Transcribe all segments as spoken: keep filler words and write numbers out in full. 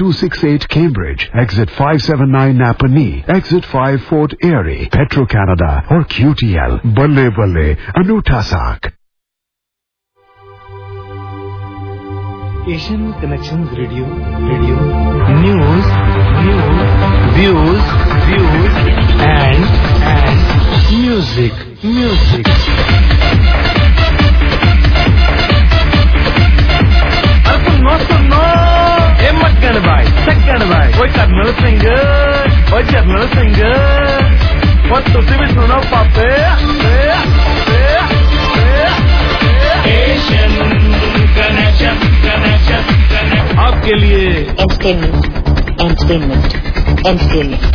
two sixty-eight Cambridge, exit five seventy-nine Napanee, exit five Fort Erie, Petro-Canada और Q T L, बल्ले बल्ले, अनूठा साक। Asian Connections Radio, Radio, News, News, Views, Views, and, and Music, Music. अरे सुनो सुनो, ये मत कर भाई, चेक कर भाई, कोई कर्नल सिंगर, कोई कर्नल सिंगर, वो तुझे भी सुनो पापे, Asian Connection, Connection, Connection. आपके लिए Entertainment, Entertainment, Entertainment.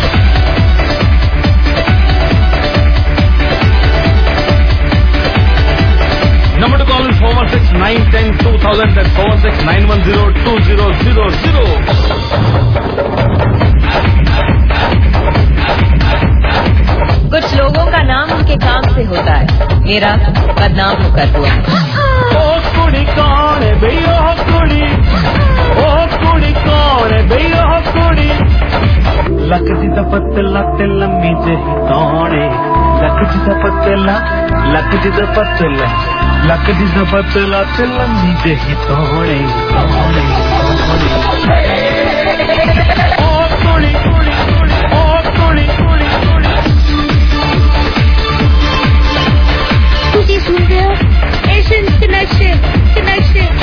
Number to call is four one six nine one zero two thousand and four one six nine one zero two zero zero zero. कुछ लोगों का नाम उनके काम से होता है, मेरा बदनाम होकर हुआ। ओ कुड़ी कौन है बे ओ कुड़ी, ओ कुड़ी कौन है बे ओ कुड़ी, लक जी दा पतला ते लम्मी जही तौणे, लक जी दा पतला, लक जी दा पतला, लक जी दा पतला ते लम्मी जही तौणे, तौणे, तौणे। ओ कुड़ी कुड़ी कुड़ी, ओ कुड़ी कुड़ी कुड़ी। तुझे सुन रहे हो? Asian Connection, Connection.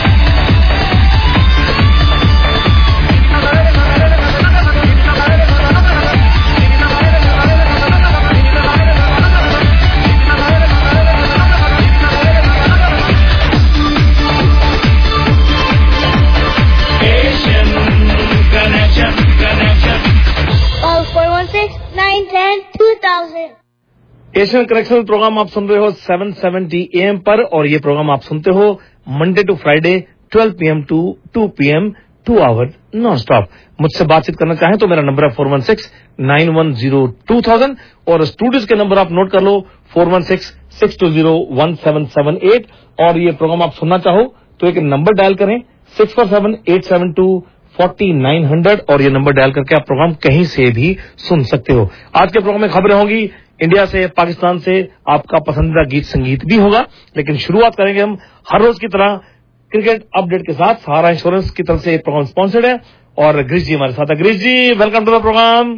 Asian Connection, Connection. Call four one six nine one zero two thousand. Asian connection programme आप सुन रहे हो सात सौ सत्तर एएम पर, और ये प्रोग्राम आप सुनते हो मंडे टू फ्राइडे बारह PM to two PM, two hour non stop. मुझसे बातचीत करना चाहें तो मेरा नंबर है four one six nine one zero two thousand, और स्टूडियोज के नंबर आप नोट कर लो four one six six two zero one seven seven eight, और ये प्रोग्राम आप सुनना चाहो तो एक नंबर डायल करें six four seven eight seven two forty nine hundred, और ये नंबर डायल करके आप प्रोग्राम कहीं से भी सुन सकते हो। आज के प्रोग्राम में खबरें होंगी इंडिया से, पाकिस्तान से, आपका पसंदीदा गीत संगीत भी होगा, लेकिन शुरुआत करेंगे हम हर रोज की तरह क्रिकेट अपडेट के साथ। सहारा इंश्योरेंस की तरफ से प्रोग्राम स्पॉन्सर्ड है, और ग्रीश जी हमारे साथ है। Girish ji, welcome to the programme.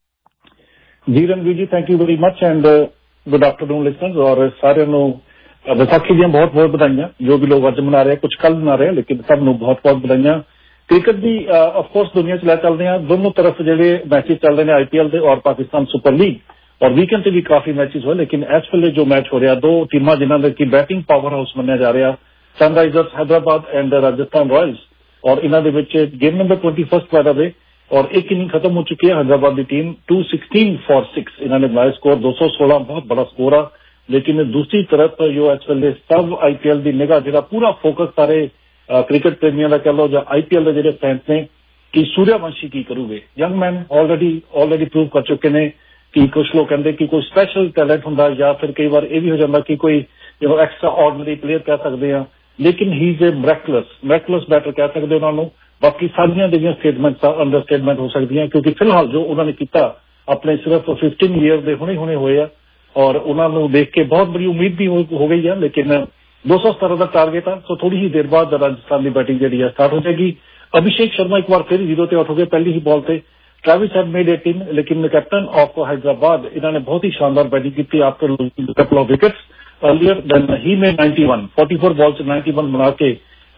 जी Ranveer ji, thank you very much and good afternoon listeners, और सारे नो विसाखी दी बहुत बहुत बधाइयां। जो भी लोग आज मना रहे हैं, कुछ कल मना रहे हैं, लेकिन सब नो बहुत बहुत बधाइयां। क्रिकेट भी ऑफकोर्स दुनिया च लै चल रहे हैं, दोनों तरफ जेडे मैचेस चल रहे हैं आईपीएल के और पाकिस्तान सुपर लीग, और वीकेंड से भी काफी मैचेस हुए, लेकिन इस वेले जो मैच हो रहा, दो टीमां जिन्होंने की बैटिंग पावर हाउस मनिया जा रहा, Sunrisers Hyderabad and Rajasthan Royals, और इन्होंने गेम नंबर ट्वेंटी फर्स्ट वाला वे, और एक इनिंग खत्म हो चुकी है हैदराबाद की team two sixteen for six, इन्होंने बनाया स्कोर दो सौ सोलह, बहुत बड़ा स्कोर है। लेकिन दूसरी तरफ जो इस वेले सब आईपीएल की निगाह जो पूरा फोकस सारे क्रिकेट प्रेमियों का कह लो या आईपीएल के जो फैंस ने कि सूर्यवंशी की करूगे। Young man already already prove कर चुके हैं कि कुछ लोग कहते कि कोई स्पैशल टैलेंट होंगे, या फिर कई बार यह भी हो जाता कि कोई जो एक्स्ट्रा ऑर्डनरी प्लेयर कह सकते हैं, लेकिन ही इज ए मैरेकुलस मैरेकुलस बैटर कह सकते उन्होंने। बाकी सारियां जो स्टेटमेंट अंडर स्टेटमेंट हो सकती हैं, क्योंकि फिलहाल जो उन्होंने किया अपने सिर्फ फिफ्टीन ईयर के हुणे हुणे हुए, और उन्होंने देख के बहुत बड़ी उम्मीद भी हो, हो गई है। लेकिन दो सौ सत्रह का टारगेट है, तो थोड़ी ही देर बाद राजस्थान की बैटिंग जी स्टार्ट हो जाएगी। अभिषेक शर्मा एक बार फिर जीरो ते आउट हो गए पहली ही बॉल से। ट्रेविस हैड मेड एटीन, लेकिन कैप्टन ऑफ हैदराबाद इन्होंने बहुत ही शानदार बैटिंग की after losing couple of wickets earlier then ही में ninety one, forty four ball से नाइन्टी वन बना के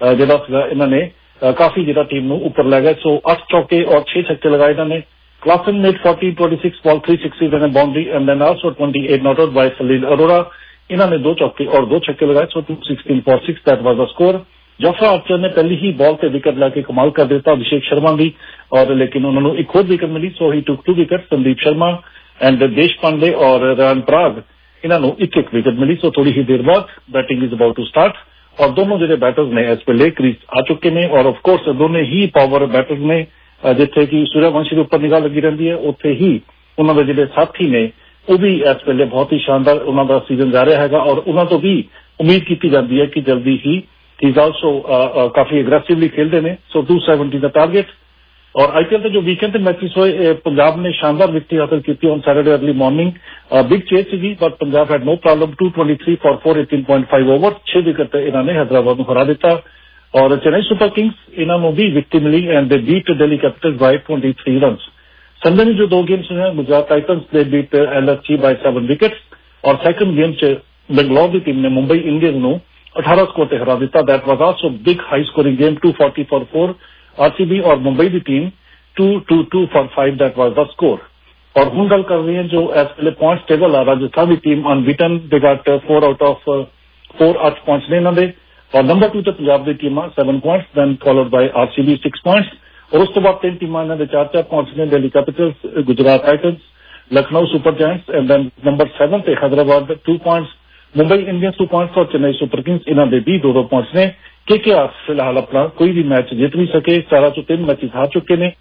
जो इन्होंने काफी जो टीम को ऊपर लै गए। सो अठ चौके और छह छक्के लगाए इन्होंने। Klaasen made forty twenty six ball three sixty boundary and then also twenty eight not out by Salil Arora, इन्होंने दो चौके और दो छक्के लगाए। So two sixteen for six that was the score. Jofra Archer ने पहली ही बॉल से विकेट लाके कमाल कर दिया अभिषेक शर्मा की, और लेकिन उन्होंने एक और विकेट मिली। So he took two wicket. Sandeep Sharma and Deshpande और रैन पराग इन्होंने एक एक विकेट मिली। सो थोड़ी ही देर बाद batting is about to start, और दोनों जो बैटर्स ने इस वेले क्रीज आ चुके हैं, और ऑफकोर्स दोनों ही पावर बैटर्स ने जिथे कि सूर्यवंशी के उपर निगाह लगी रहती है, उत्थे ही उन्होंने जो साथी ने वो भी इस वेले बहुत ही शानदार उन्होंने सीजन जा रहा है, और उन्होंने तो भी उम्मीद की जाती है कि जल्दी ही इज ऑल्सो काफी एग्रेसिवली खेलते हैं। सो टू सेवेंटी का टारगेट और आईपीएल के जो वीकेंड के मैचेस हुए पंजाब ने शानदार विक्ट्री हासिल की on Saturday early morning big chase see but Punjab had no problem two twenty three for four eighteen point five over छह विकेट इन्होंने हैदराबाद को हरा दिता और चेन्नई सुपर किंग्स इन्होंने भी विक्ट्री मिली and they beat Delhi Capitals by twenty three run Sunday में जो दो गेम्स हैं Gujarat Titans they beat LSG by seven wickets और सैकंड गेम च बेंगलोर की टीम ने मुंबई इंडियंस को अठारह स्कोर से हरा दिता that was also big high scoring game two forty for four RCB और मुंबई की team two two two for five that was the score और हम गल कर रहे हैं जो एज पहले पॉइंट्स टेबल है राजस्थान की team unbeaten they got four out of four अठ पॉइंट्स ने इन्होंने और नंबर टू तो पंजाब की team seven points then followed by RCB six points और उस तो बाद तीन टीम इन्होंने चार चार पॉइंट्स ने Delhi Capitals Gujarat Titans Lucknow Super Giants and then number seven से Hyderabad two points Mumbai Indians two points और चेन्नई सुपर किंग्स इन्होंने भी दो दो पॉइंट्स ने केकेआर फिलहाल अपना कोई भी मैच जीत नहीं सके चार चो तीन मैचेस हार चुके ने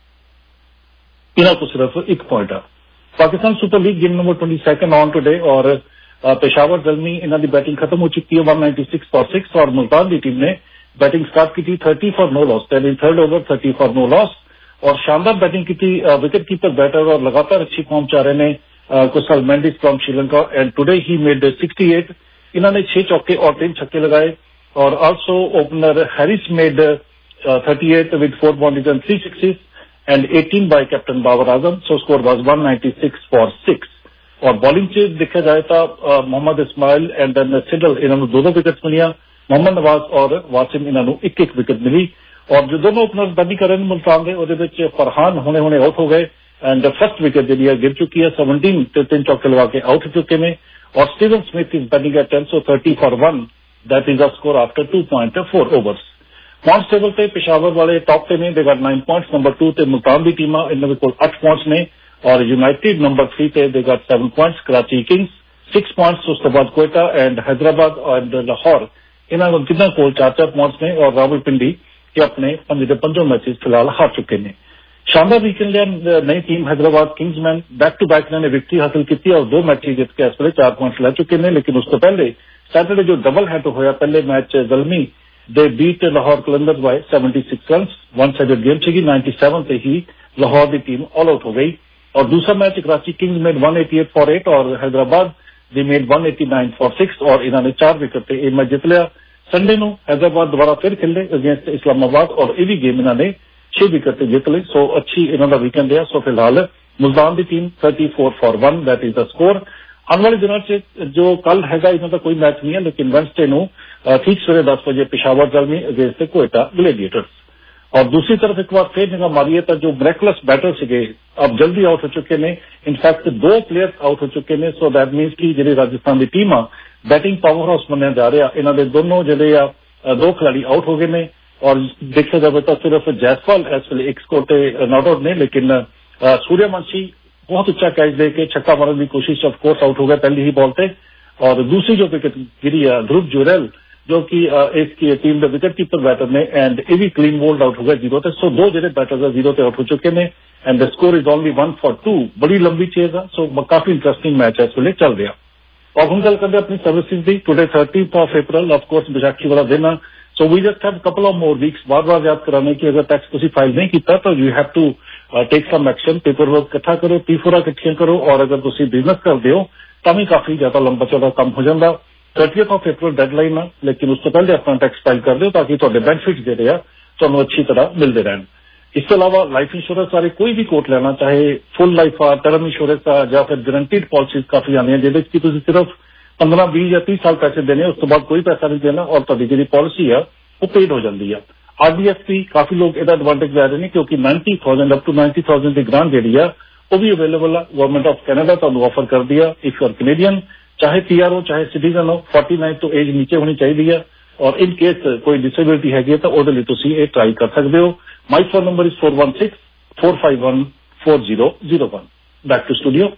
इन्हों को सिर्फ एक पॉइंट है Pakistan super League game number twenty second on today और पेशावर जलमी इन्हों की बैटिंग खत्म हो चुकी है one ninety six for six और मुल्तान की टीम ने बैटिंग स्टार्ट की थी thirty four no loss in third over thirty four no loss और शानदार बैटिंग की थी विकेट कीपर बैटर और लगातार अच्छी फॉर्म चाह रहे ने Kusal Mendis from Sri Lanka and today he made sixty eight इन्होंने छह चौके और तीन छक्के लगाए और also opener Haris made thirty eight with four boundaries and three sixes and eighteen by captain Babar Azam so score was one ninety six for six और बॉलिंग से देखा जाए तो Mohammad Ismail and then Siddle इन्होंने दो दो विकेट मिलिया मोहम्मद नवाज और वासिम इन्होंने एक एक विकेट मिली और जो दोनों ओपनर बैटिंग कर रहे हैं मुल्तान के फरहान होने होने आउट हो गए एंड फर्स्ट विकेट जी गिर चुकी है सेवनटीन तीन चौके लगा के आउट हो चुके हैं और Steven Smith is batting at ten so thirty four one that is a score after two point four overs points table पे पेशावर वाले टॉप पे ने they got nine points number two ते मुल्तान की टीम इन्होंने कोल अठ पॉइंट्स ने और यूनाइटेड नंबर थ्री ते they got seven points Karachi Kings six points उस तो बाद कोयटा एंड हैदराबाद एंड लाहौर इन्होंने जिन्होंने कोल चार चार पॉइंट्स ने और रावलपिंडी के अपने पंजे पंजों मैचेस फिलहाल हार चुके हैं शानदार वीकेंड लिया नई team Hyderabad Kingsmen back to back इन्होंने विक्ट्री हासिल की और दो मैच जीत के इस वे चार पॉइंट्स ले चुके हैं लेकिन उस तो पहले सैटरडे जो डबल हेड होया पहले match Zalmi they beat Lahore Qalandar by seventy six run one sided game थी नाइन्टी सेवन से ही लाहौर की टीम ऑल आउट हो गई और दूसरा match Karachi Kings made one eighty eight for eight और Hyderabad they made one eighty nine for six और इन्होंने चार विकेट से ये मैच जीत लिया संडे को हैदराबाद दोबारा फिर खेले अगेंस्ट इस्लामाबाद और यह भी गेम इन्होंने छह विकेट से जीत ली सो अच्छी इन्होंने वीकेंड रहा सो फिलहाल मुल्तान की team thirty four for one that is the score आने वाले दिनों से जो कल हैगा इन्हों कोई मैच नहीं है लेकिन वेडनेसडे को ठीक सवेरे दस बजे पेशावर जलमी अगेंस्ट कोयटा ग्लेडिएटर्स और दूसरी तरफ एक बार फिर निगाह मारिए तो जो ब्रेकलेस बैटर से अब जल्दी आउट हो चुके हैं इनफैक्ट दो प्लेयर्स आउट हो चुके हैं सो दैट मीनस की जी राजस्थान की टीम आ बैटिंग पावर हाउस मनिया जा रहा इन्होंने दोनों जो दो खिलाड़ी आउट हो गए हैं और देखा जाए तो सिर्फ जायसवाल इस वे एक स्कोर से नॉट आउट ने लेकिन सूर्यवंशी बहुत अच्छा कैच दे के छक्का मारने की कोशिश ऑफ कोर्स आउट हो गया पहली ही बॉल पे और दूसरी जो विकेट गिरी है ध्रुव जुरेल जो कि इसकी टीम के विकेट कीपर बैटर ने एंड ये भी क्लीन बोल्ड आउट हो गया जीरो से सो दो जो बैटर जीरो से आउट हो चुके हैं and the score is only one for two बड़ी लंबी चेज है सो काफी इंटरेस्टिंग मैच है इस वे चल रहा और हम गल करते अपनी सर्विसेज की today thirtieth of April of course Baisakhi वाला दिन है so we just have couple of more weeks बार बार याद कराने की अगर टैक्स तुम फाइल नहीं किया तो you have to take some action paper work इकट्ठा करो पी फोर इकट्ठियां करो और अगर तुम बिजनेस करते हो तो भी काफी ज्यादा लंबा चौड़ा काम हो जाता थर्टीथ ऑफ अप्रैल डेडलाइन है लेकिन उस तो पहले अपना टैक्स फाइल कर दो ताकि तुहाडे बेनिफिट जिहड़े आ तुहानूं अच्छी तरह मिलते रहन इस अलावा लाइफ इंश्योरेंस बारे कोई भी कोट लेना चाहे full life uh term insurance uh या फिर गारंटीड पॉलिसीज काफी आनी जिहदे कि तुसीं सिर्फ पंद्रह बीस या तीस साल पैसे देने उस तो बाद कोई पैसा नहीं देना और तुहाडी जिहड़ी पॉलिसी है वो पेड हो जाती है आरडीएफपी काफी लोग इसका एडवांटेज ले रहे हैं क्योंकि ninety thousand up to ninety thousand की ग्रांट जी है वो भी अवेलेबल है गवर्नमेंट ऑफ कैनेडा तुहानूं ऑफर कर दिया इफ यू आर कैनेडियन चाहे पीआर हो चाहे सिटीजन हो फोर्टी नाइन तो एज नीचे होनी चाहिए है और इन केस कोई डिसेबिलिटी हैगी तो वो तुम ट्राई कर सकते हो my phone number is four one six four five one four zero zero one back to studio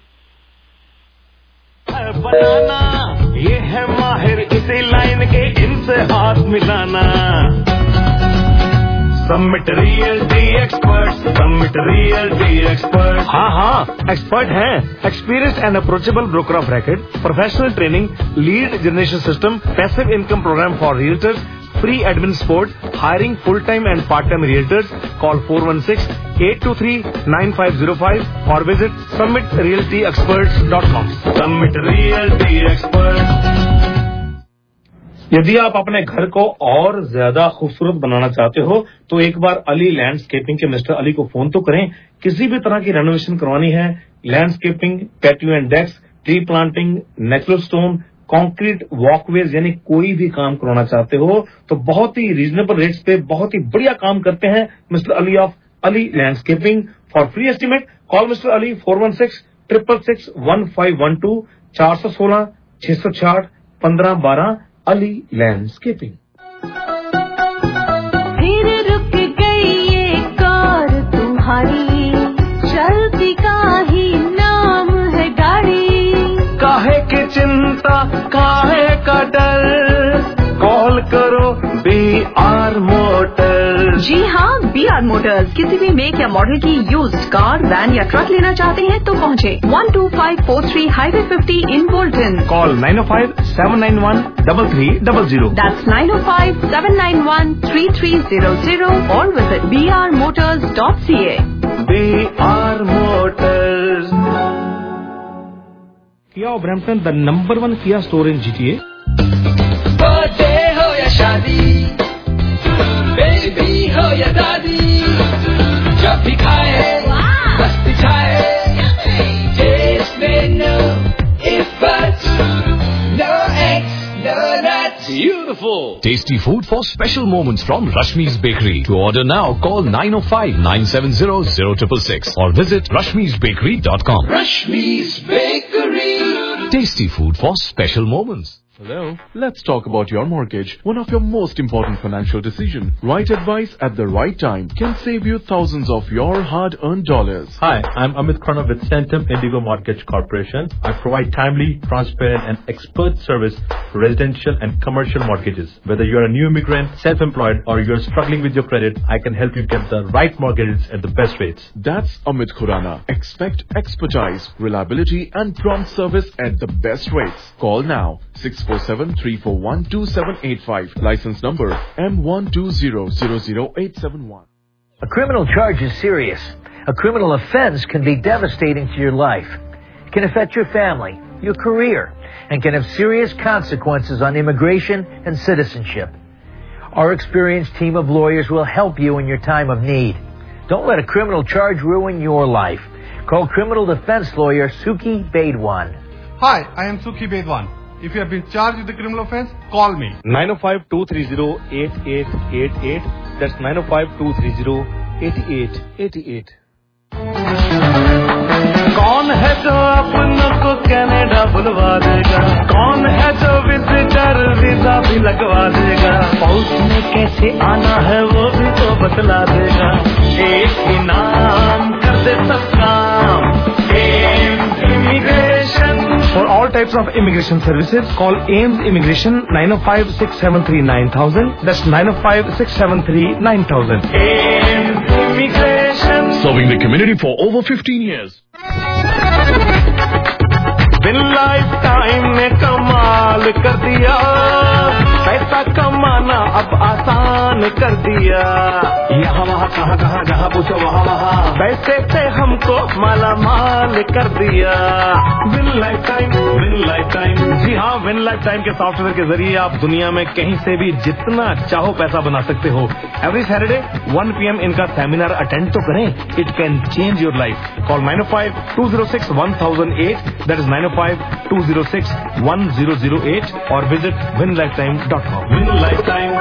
बनाना ये है माहिर इसी लाइन के इनसे हाथ मिलाना submit realty expert submit realty expert हाँ हाँ एक्सपर्ट हैं experience and approachable broker of record professional training lead generation system passive income program for realtors free admin support, hiring full-time and part-time realtors. Call four one six, eight two three, nine five zero five or visit summit realty experts dot com. Summit Realty Experts. यदि आप अपने घर को और ज्यादा खूबसूरत बनाना चाहते हो तो एक बार अली लैंडस्केपिंग के मिस्टर अली को फोन तो करें. किसी भी तरह की रेनोवेशन करवानी है, landscaping, patio and desk, tree planting, natural stone, concrete walkways, यानी कोई भी काम करवाना चाहते हो तो बहुत ही रीजनेबल रेट्स पे बहुत ही बढ़िया काम करते हैं mister Ali of Ali landscaping. For free estimate call mister Ali four one six triple six one five one two, चार सौ सोलह छह सौ छियाठ पंद्रह बारह. अली लैंडस्केपिंग. फिर रुक गई ये कार तुम्हारी, चलती का ही नाम है गाड़ी. काहे की चिंता, काहे का डर, कॉल करो बी आर मोटर्स. जी हाँ, बी आर मोटर्स. किसी भी मेक या मॉडल की यूज्ड कार, वैन या ट्रक लेना चाहते हैं तो पहुँचे one two five four three highway fifty in Bolton. Call nine oh five seven nine one double three double zero. That's nine oh five, seven nine one, three three zero zero or visit b r motors dot c a. B R Motors. Kia of Brampton, the number one Kia store in G T A. Birthday हो या शादी, baby हो या दादी, जब भी खाए मस्ती छाए, टेस्ट में no if but, no X, no nuts. Beautiful. Tasty food for special moments from Rashmi's Bakery. To order now, call nine oh five, nine seven zero, zero six six or visit rashmis bakery dot com. Rashmi's Bakery. Tasty food for special moments. Hello. Let's talk about your mortgage. One of your most important financial decisions. Right advice at the right time can save you thousands of your hard-earned dollars. Hi, I'm Amit Khurana with Centum Indigo Mortgage Corporation. I provide timely, transparent and expert service for residential and commercial mortgages. Whether you're a new immigrant, self-employed or you're struggling with your credit, I can help you get the right mortgages at the best rates. That's Amit Khurana. Expect expertise, reliability and prompt service at the best rates. Call now. six four seven, three four one, two seven eight five. License number M one two zero zero zero eight seven one. A criminal charge is serious. A criminal offense can be devastating to your life. It can affect your family, your career, and can have serious consequences on immigration and citizenship. Our experienced team of lawyers will help you in your time of need. Don't let a criminal charge ruin your life. Call criminal defense lawyer Suki Bedwan. Hi, I am Suki Bedwan. If you have been charged with a criminal offense, call me. nine oh five, two three zero, eight eight eight eight. That's nine oh five, two three zero, eight eight eight eight. कौन है जो अपनों को Canada बुलवा देगा, कौन है जो विजिटर वीजा भी लगवा देगा, पाउस में कैसे आना है वो भी तो बतला देगा. एक ही नाम कर दे सब काम, Aims immigration. For all types of immigration services, call Ames Immigration nine oh five, six seven three, nine thousand. That's nine oh five, six seven three, nine thousand. Ames Immigration. Serving the community for over fifteen years. Win Lifetime में कमाल कर दिया, पैसा कमाना अब आसान कर दिया. यहाँ वहाँ कहाँ कहाँ जहाँ पूछो वहाँ वहाँ, पैसे से हमको माला माल कर दिया. Win life time, win life time. जी हाँ, विन लाइफ टाइम के सॉफ्टवेयर के जरिए आप दुनिया में कहीं से भी जितना चाहो पैसा बना सकते हो. Every Saturday one P M इनका सेमिनार अटेंड तो करें. It can change your life. Call nine oh five, two oh six, one thousand eight. That is nine oh five, two oh six, one thousand eight or visit win lifetime dot com. Win Lifetime.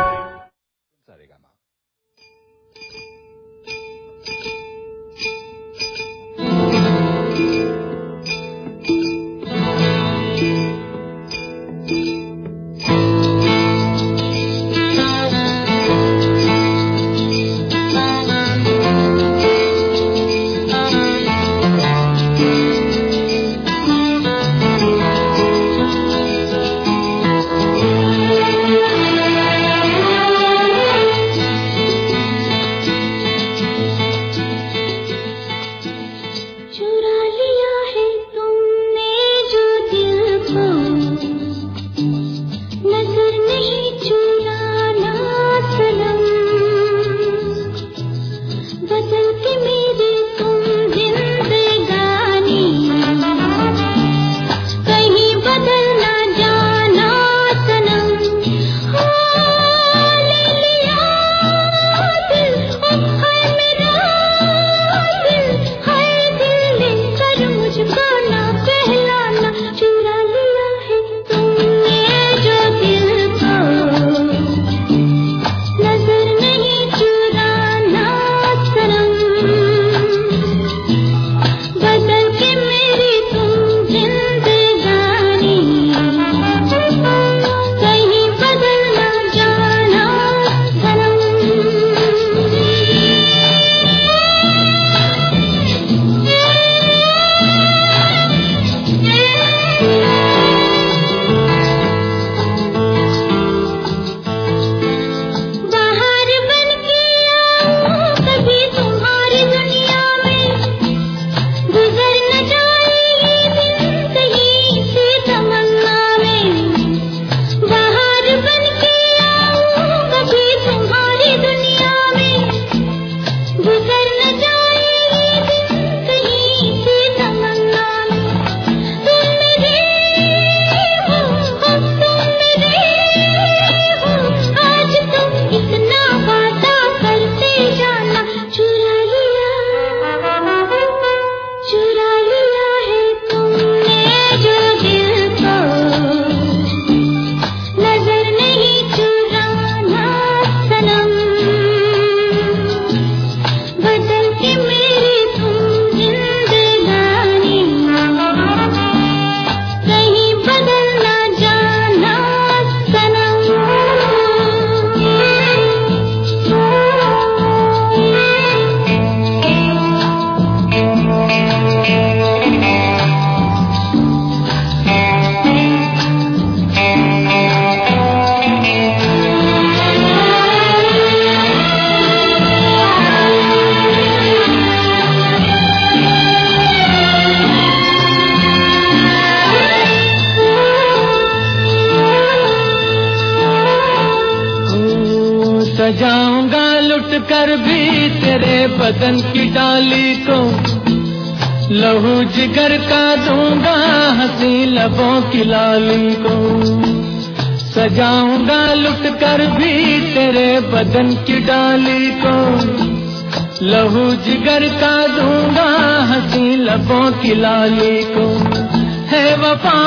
सजाऊंगा लुट कर भी तेरे बदन की डाली को, लहू जिगर का दूंगा हंसी लबों की लाली को। सजाऊंगा लुट कर भी तेरे बदन की डाली को, लहू जिगर का दूंगा हंसी लबों की लाली को। है वफा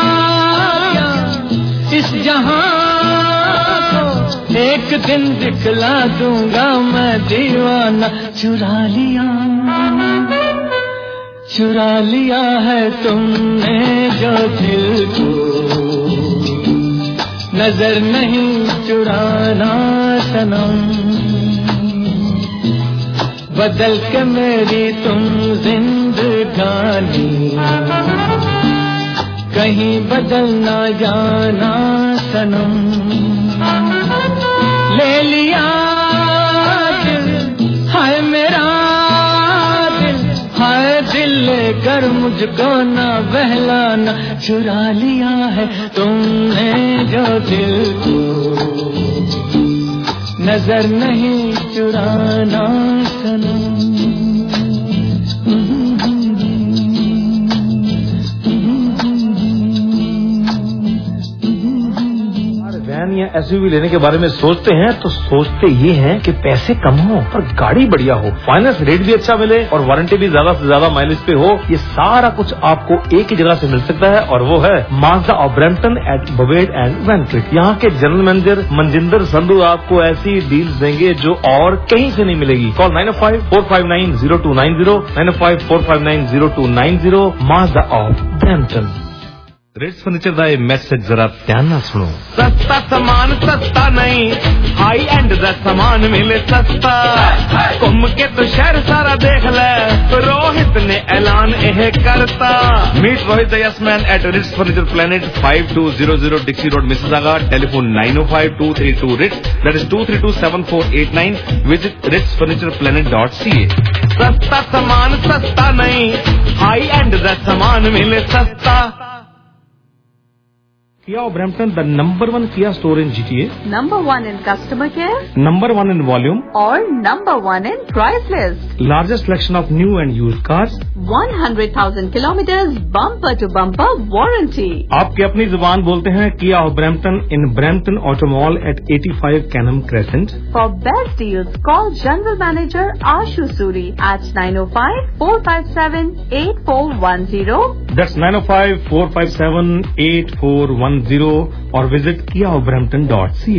इस जहां को एक दिन दिखला दूंगा मैं दीवाना। चुरा लिया चुरा लिया है तुमने जो दिल को, नजर नहीं चुराना सनम। बदल के मेरी तुम जिंदगानी, कहीं बदल ना जाना सनम। ले लिया दिल हाय मेरा दिल, हाय दिल लेकर मुझको ना बहलाना। चुरा लिया है तुमने जो दिल को, नजर नहीं चुराना सनम। या एसयूवी लेने के बारे में सोचते हैं तो सोचते ये हैं कि पैसे कम हो और गाड़ी बढ़िया हो, फाइनेंस रेट भी अच्छा मिले और वारंटी भी ज्यादा से ज्यादा माइलेज पे हो। ये सारा कुछ आपको एक ही जगह से मिल सकता है और वो है Mazda of Brampton at Bovaird and Vancliff. यहाँ के जनरल मैनेजर मनजिंदर संधू आपको ऐसी डील्स देंगे जो और कहीं से नहीं मिलेगी। Call nine oh five four five nine zero two nine zero, nine oh five four five nine zero two nine zero. Mazda of Brampton. Ritz furniture का ये मैसेज जरा ध्यान ना सुनो। सस्ता सामान सस्ता नहीं, हाई एंड दा सामान मिले सस्ता। घूम के तो शहर सारा देख ले, रोहित ने ऐलान यह करता। Meet Rohit the yes man at Ritz Furniture Planet five two zero zero Dixie Road Mississauga. Telephone nine oh five two three two Ritz, that is two three two seven four eight nine. Visit Ritz Furniture Planet dot C A. सस्ता सामान सस्ता नहीं, high and दा सामान मिले सस्ता। Kia of Brampton, the number one Kia store in G T A. Number one in customer care. Number one in volume. Or number one in price list. Largest selection of new and used cars. one hundred thousand kilometers bumper to bumper warranty. आपकी अपनी जुबान बोलते हैं Kia of Brampton in Brampton Auto Mall at eighty-five Canham Crescent. For best deals, call General Manager Ashu Suri at nine oh five four five seven eight four one zero. That's nine oh five four five seven eight four one zero or visit kia of brampton dot c a.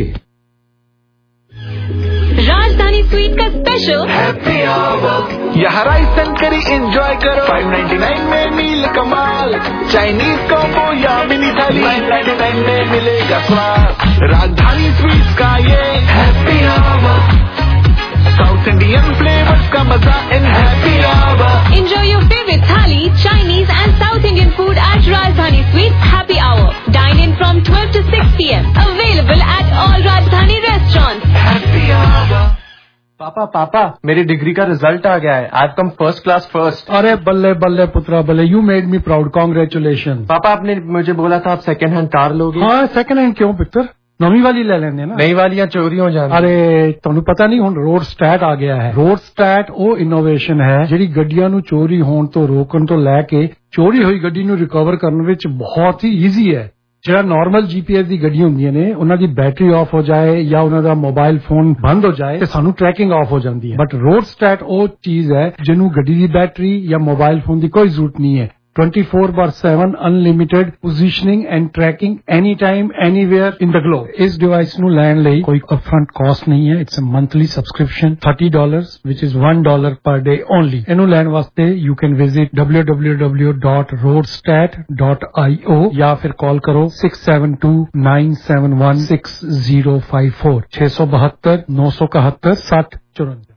Rajdhani sweet का special happy hour, यहाँ rice and curry enjoy करो। Five ninety nine में meal कमाल, Chinese combo या mini thali nine ninety nine में मिलेगा स्वाद। Rajdhani sweet का ये happy hour, South Indian flavours का मजा in happy hour. Enjoy your favorite thali, Chinese and South Indian food at Rajdhani Sweets Happy Hour. Dine in from twelve to six p m Available at all Rajdhani restaurants. Happy hour. पापा पापा मेरी degree का result आ गया है। आज come first class first. अरे बल्ले बल्ले पुत्रा बल्ले, you made me proud, congratulation. पापा आपने मुझे बोला था आप सेकंड हैंड कार लोगे। हाँ सेकंड हैंड क्यों पुत्र, नवी वाली ले लेंगे ना। नई वालियां चोरी हो जाती। अरे ਤੁਹਾਨੂੰ ਪਤਾ ਨਹੀਂ ਹੁਣ ਰੋਡ ਸਟੈਟ ਆ ਗਿਆ ਹੈ। ਰੋਡ ਸਟੈਟ ਉਹ ਇਨੋਵੇਸ਼ਨ ਹੈ ਜਿਹੜੀ ਗੱਡੀਆਂ ਨੂੰ ਚੋਰੀ ਹੋਣ ਤੋਂ ਰੋਕਣ ਤੋਂ ਲੈ ਕੇ ਚੋਰੀ ਹੋਈ ਗੱਡੀ ਨੂੰ ਰਿਕਵਰ ਕਰਨ ਵਿੱਚ ਬਹੁਤ ਹੀ ਈਜ਼ੀ ਹੈ। ਜਿਹੜਾ ਨਾਰਮਲ ਜੀਪੀਐਸ ਦੀ ਗੱਡੀਆਂ ਹੁੰਦੀਆਂ ਨੇ ਉਹਨਾਂ ਦੀ ਬੈਟਰੀ ਆਫ ਹੋ ਜਾਏ ਜਾਂ ਉਹਨਾਂ ਦਾ ਮੋਬਾਈਲ ਫੋਨ ਬੰਦ ਹੋ ਜਾਏ ਤੇ ਸਾਨੂੰ ਟਰੈਕਿੰਗ ਆਫ ਹੋ ਜਾਂਦੀ ਹੈ। ਬਟ ਰੋਡ ਸਟੈਟ ਉਹ ਚੀਜ਼ ਹੈ ਜਿਹਨੂੰ ਗੱਡੀ ਦੀ ਬੈਟਰੀ ਜਾਂ ਮੋਬਾਈਲ ਫੋਨ ਦੀ ਕੋਈ ਜ਼ਰੂਰਤ ਨਹੀਂ ਹੈ। twenty-four by seven unlimited positioning and tracking anytime anywhere in the globe. ਇਸ device ਨੂੰ ਲੈਣ ਲਈ ਕੋਈ upfront cost ਨਹੀਂ ਹੈ। It's a monthly subscription thirty dollars which is one dollar per day only. ਇਹਨੂੰ ਲੈਣ ਵਾਸਤੇ you can visit w w w dot roadstat dot i o ਜਾਂ ਫਿਰ ਕਾਲ ਕਰੋ six seven two nine seven one six zero five four six two two nine seven seven seven four four.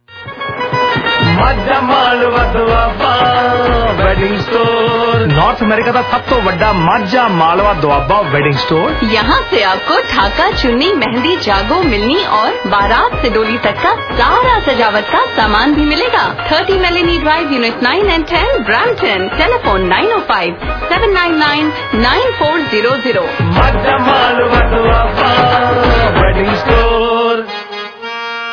Majha Malwa Doaba wedding store, North America का सब तो बड़ा माझा Malwa Doaba wedding store. यहाँ से आपको ढाका, चुन्नी, मेहंदी, जागो, मिलनी और बारात से डोली तक का सारा सजावट का सामान भी मिलेगा। Thirty Melanie drive, unit nine and ten, Brampton. Telephone nine oh five seven nine nine nine four zero zero. Majha Malwa Doaba wedding store.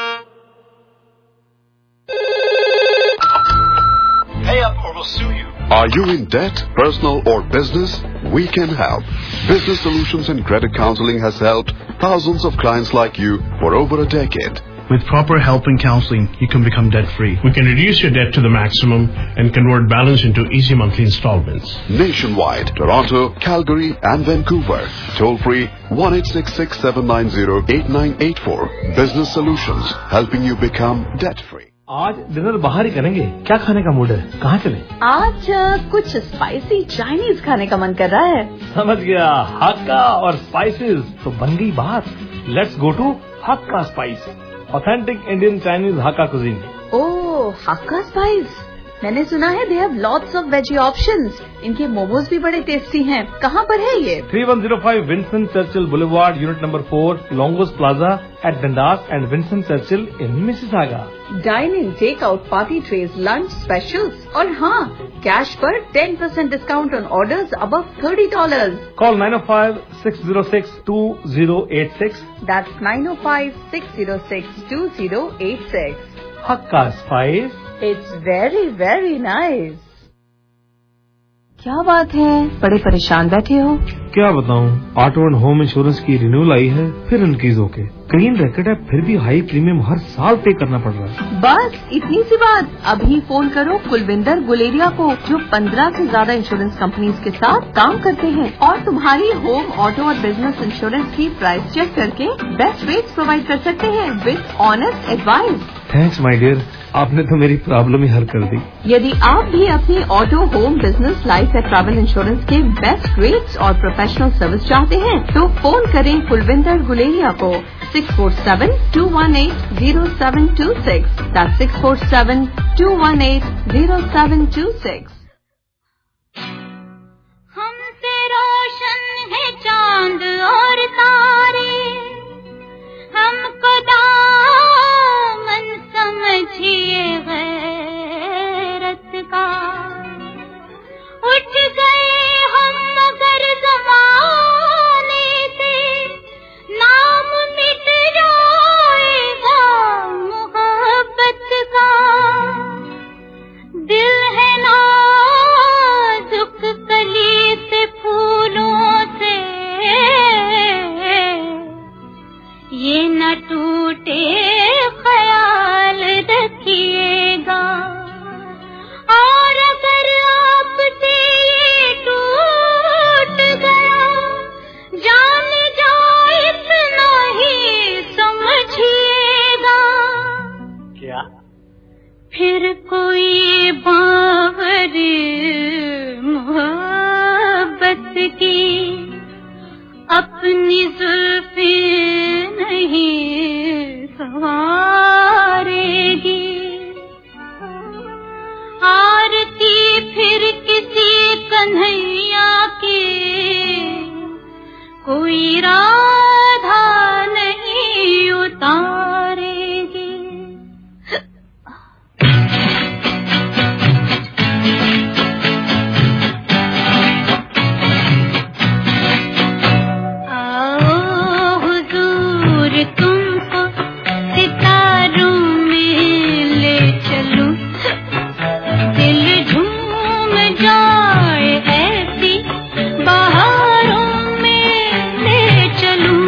will sue you. Are you in debt, personal or business? We can help. Business Solutions and Credit Counseling has helped thousands of clients like you for over a decade. With proper help and counseling, you can become debt-free. We can reduce your debt to the maximum and convert balance into easy monthly installments. Nationwide, Toronto, Calgary and Vancouver. Toll free one eight six six seven nine zero eight nine eight four. Business Solutions, helping you become debt-free. آج dinner باہر ہی کریں گے. کیا کھانے کا mood ہے؟ کہاں چلیں؟ آج کچھ اسپائسی چائنیز کھانے کا من کر رہا ہے. سمجھ گیا. ہکا اور اسپائسیز تو بن گئی بات. Let's go to Hakka spice. Authentic Indian Chinese Hakka cuisine. Oh, Hakka spice. میں نے سنا ہے they have lots of veggie options. ان کے موموز بھی بڑے ٹیسٹی ہیں. کہاں پر ہے یہ؟ three one zero five Vincent Churchill Boulevard, Unit number four, Longos Plaza at Dundas and Vincent Churchill in Mississauga. Dine in, take out, party trays, lunch specials. اور ہاں, cash per ten percent discount on orders above thirty dollars. Call nine oh five six oh six two oh eight six. That's nine oh five six oh six two oh eight six. Hakka Spice. It's very, very nice. کیا بات ہے؟ بڑے پریشان بیٹھے ہو؟ کیا بتاؤں، auto and home insurance کی رینیول آئی ہے، پھر انکریز ہو کے کلین ریکارڈ ہے، پھر بھی ہائی پریمیم ہر سال پے کرنا پڑ رہا ہے. بس اتنی سی بات. ابھی فون کرو کلوندر گلیریا کو، جو پندرہ سے زیادہ انشورنس کمپنیز کے ساتھ کام کرتے ہیں اور تمہاری ہوم، آٹو اور بزنس انشورنس کی پرائس چیک کر کے بیسٹ ریٹس پرووائڈ کر سکتے ہیں with honest advice. Thanks my dear, آپ نے تو میری پرابلم ہی حل کر دی. یدی آپ بھی اپنی آٹو، ہوم، بزنس، لائف یا ٹریول انشورنس کے بیسٹ ریٹس اور پروفیشنل سروس چاہتے ہیں تو فون کریں کلوندر گلیریا کو six four seven two one eight zero seven two six. That's six four seven two one eight zero seven two six. ہم سے روشن ہے چاند اور تارے، ہم کو دامن سمجھیے غیرت کا. اٹھ گئے ہم مگر زمانے سے، نام مٹ جائے گا محبت کا. دل ہے نازک کلی سے پھولوں سے، یہ نہ ٹوٹے خیال رکھیے گا. اور اگر آپ سے یہ ٹوٹ گیا، جان جائے اتنا ہی سمجھیے گا. کیا؟ پھر کوئی باور محبت کی اپنی زلفیں نہیں سنوارے گی. آرتی پھر کسی کنہیا کی کوئی رادھا نہیں اتارے گی. تم کو ستاروں میں لے چلوں، دل جھوم جائے ایسی بہاروں میں لے چلوں.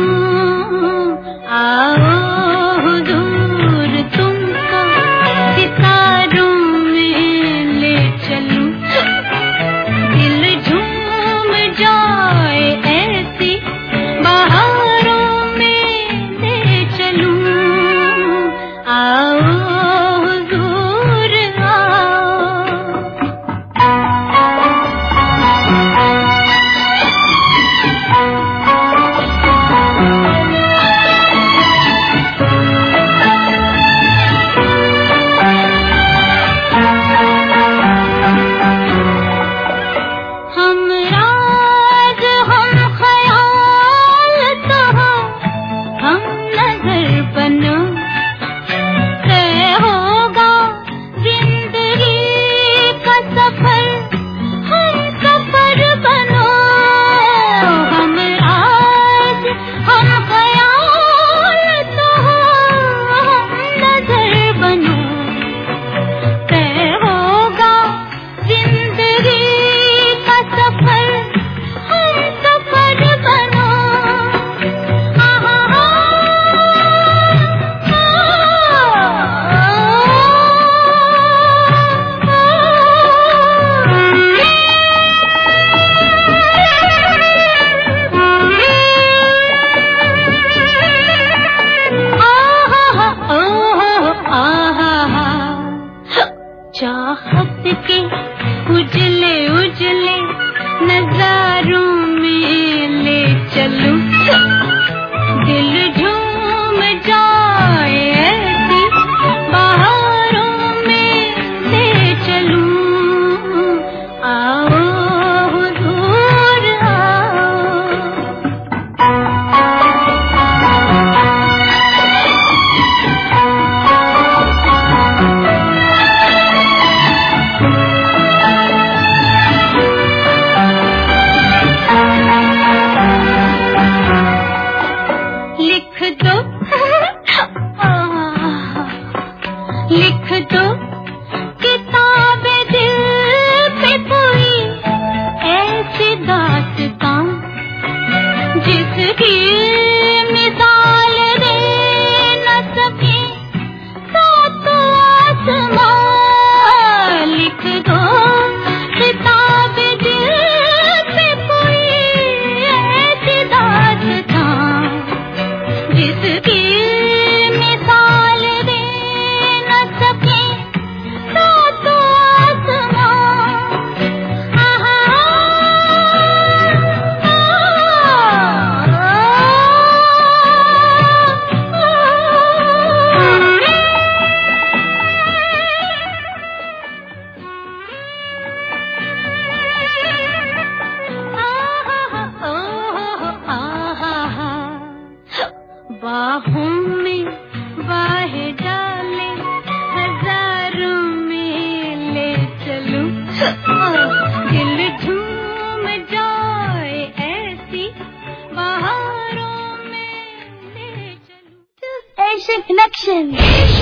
वक्त के उजले उजले नजारों में ले चलूं, दिल झूम जाए ऐसी बहारों में ले चलूं। आओ हुजूर आओ। लिख दो लिख दो किताबे दिल पे कोई ऐसी दास्तां जिसकी मिसाल दे न सके सातों आसमां। लिख दो किताबे दिल पे कोई ऐसी दास्तां जिसकी मिसाल दे न सके सातों आसमां। आहा, बाहों में बाह डाले हजारों में ले चलूं, दिल झूम जाए ऐसी बहारों में ले चलूं। Asian Connection.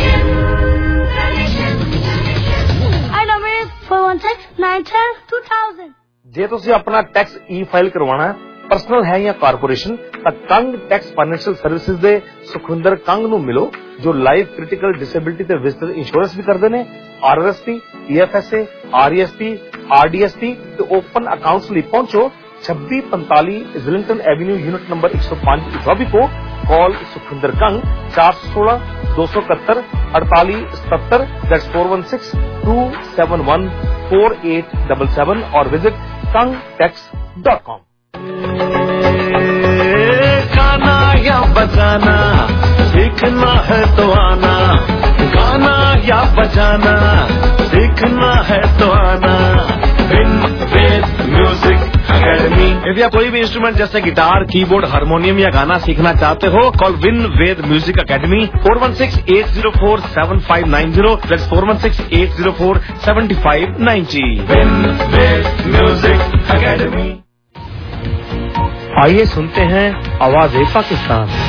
Our number is four one six nine one zero two thousand. ਜੇ ਤੁਸੀਂ ਆਪਣਾ ਟੈਕਸ ਈ ਫਾਈਲ ਕਰਵਾਉਣਾ ਹੈ, ਪਰਸਨਲ ਹੈ ਜਾਂ ਕਾਰਪੋਰੇਸ਼ਨ, ਤਾਂ ਕੰਗ ਟੈਕਸ ਫਾਈਨੈਂਸ਼ੀਅਲ ਸਰਵਿਸਿਜ਼ ਦੇ ਸੁਖਵਿੰਦਰ ਕੰਗ ਨੂੰ ਮਿਲੋ, ਜੋ ਲਾਈਫ ਕ੍ਰਿਟੀਕਲ ਡਿਸੇਬਿਲਿਟੀ ਤੇ ਵਿਜ਼ਟਰ ਇੰਸ਼ੋਰੈਂਸ ਵੀ ਕਰਦੇ ਨੇ, R R S P, E F S A, R E S P, R D S P ਤੇ ਓਪਨ ਅਕਾਊਂਟਸ ਲਈ ਪਹੁੰਚੋ छब्बीस पैंतालीस इजलिंगटन एवेन्यू यूनिट नंबर एक सौ पाँच इटॉबी को। कॉल सुखविंदर कंग चार सौ सोलह दो सौ इकहत्तर अड़तालीस सत्तर that's four one six two seven one four eight double seven और visit Kang tax dot com. गाना या बजाना सीखना है तो आना, गाना या बजाना सीखना है तो आना। विन वेद म्यूजिक अकेडमी। यदि आप कोई भी इंस्ट्रूमेंट जैसे गिटार, कीबोर्ड, हारमोनियम या गाना सीखना चाहते हो, कॉल विन वेद music academy four one six eight zero four seven five nine zero that's four one six eight zero four seven five nine zero. विन वेद म्यूजिक अकेडमी। आइए सुनते हैं आवाज़ पाकिस्तान।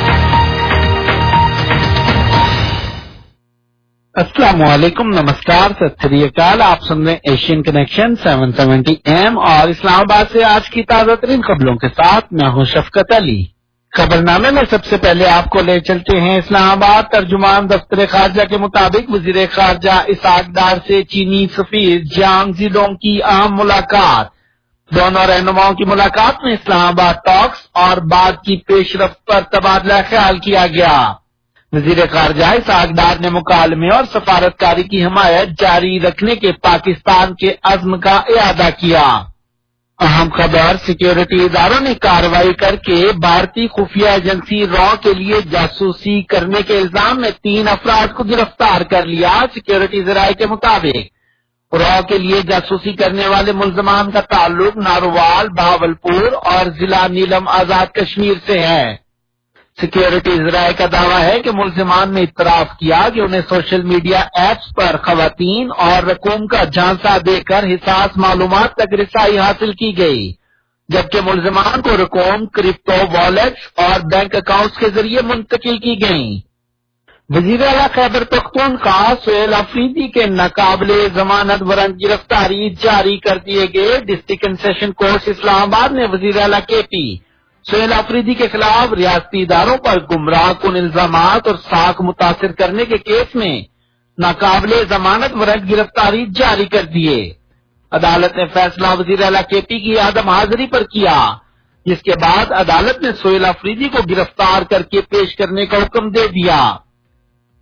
अस्सलाम वालेकुम, नमस्कार, सत श्री अकाल। आप सुन रहे हैं Asian connection seven seventy M और इस्लामाबाद से आज की ताज़ा तरीन खबरों के साथ मैं हूं शफकत अली। खबरनामे में सबसे पहले आपको ले चलते हैं इस्लामाबाद। तर्जुमान दफ्तर खारजा के मुताबिक वजीर खारजा इसहाक डार से चीनी सफीर जियांग जिलों की अहम मुलाकात। दोनों रहनुमाओं की मुलाकात में इस्लामाबाद टॉक्स और बाद की पेशरफ्त पर तबादला ख्याल किया गया। वजीर खारजा इसहाक डार ने मुकालमे और सफारतकारी की हिमायत जारी रखने के पाकिस्तान के अज़्म का इयादा किया। अहम खबर, सिक्योरिटी इदारों ने कार्रवाई करके भारतीय खुफिया एजेंसी रॉ के लिए जासूसी करने के इल्जाम में तीन अफराद को गिरफ्तार कर लिया। सिक्योरिटी जराये के मुताबिक रॉ के लिए जासूसी करने वाले मुल्जमान का ताल्लुक नारोवाल, बहावलपुर और जिला नीलम आजाद कश्मीर से है। सिक्योरिटी जराये का दावा है कि मुल्जिमान ने इतराफ किया कि उन्हें सोशल मीडिया एप्स पर खवातीन और रकूम का झांसा देकर हिसास मालूमात तक रिसाई हासिल की गई, जबकि मुल्जिमान को रकूम क्रिप्टो वॉलेट्स और बैंक अकाउंट्स के जरिए मुंतकिल की गई। वजीर आला खैबर पख्तूनख्वा सोहेल अफरीदी के नाकाबिले जमानत वारंट गिरफ्तारी जारी कर दिए गए। District and session court Islamabad ने वजीर आला के पी सोहेल अफरीदी के खिलाफ रियासती इदारों पर गुमराह कुन इल्जामात और साख मुतासिर करने के केस में नाकाबिले जमानत वारंट गिरफ्तारी जारी कर दिए। अदालत ने फैसला वजीर आला के पी की आदम हाजिरी पर किया, जिसके बाद अदालत ने सोहेल अफरीदी को गिरफ्तार करके पेश करने का हुक्म दे दिया।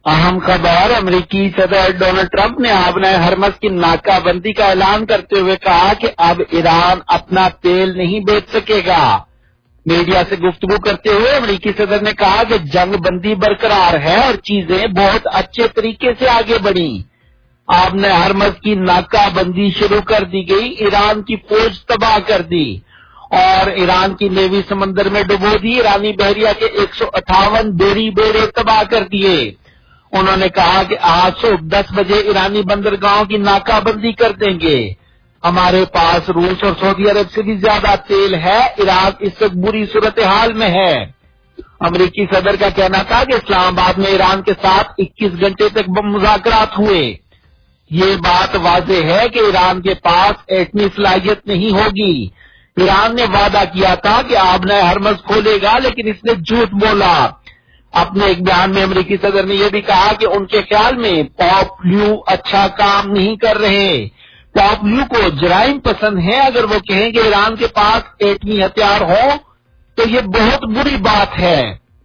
اہم خبر، امریکی صدر ڈونلڈ ٹرمپ نے آبنہ ہرمز کی ناکہ بندی کا اعلان کرتے ہوئے کہا کہ اب ایران اپنا تیل نہیں بیچ سکے گا۔ میڈیا سے گفتگو کرتے ہوئے امریکی صدر نے کہا کہ جنگ بندی برقرار ہے اور چیزیں بہت اچھے طریقے سے آگے بڑھیں۔ آبنہ ہرمز کی ناکہ بندی شروع کر دی گئی، ایران کی فوج تباہ کر دی اور ایران کی نیوی سمندر میں ڈبو دی، ایرانی بحریہ کے ایک سو اٹھاون بیڑی بیڑے تباہ کر دیے۔ انہوں نے کہا کہ آج صبح دس بجے ایرانی بندرگاہوں کی ناکہ بندی کر دیں گے۔ ہمارے پاس روس اور سعودی عرب سے بھی زیادہ تیل ہے، عراق اس وقت بری صورتحال میں ہے۔ امریکی صدر کا کہنا تھا کہ اسلام آباد میں ایران کے ساتھ اکیس گھنٹے تک مذاکرات ہوئے۔ یہ بات واضح ہے کہ ایران کے پاس ایٹمی صلاحیت نہیں ہوگی۔ ایران نے وعدہ کیا تھا کہ آبنہ ہرمز کھولے گا، لیکن اس نے جھوٹ بولا۔ اپنے ایک بیان میں امریکی صدر نے یہ بھی کہا کہ ان کے خیال میں پاپ لیو اچھا کام نہیں کر رہے۔ پاپ لیو کو جرائم پسند ہیں، اگر وہ کہیں کہ ایران کے پاس ایٹمی ہتھیار ہو تو یہ بہت بری بات ہے۔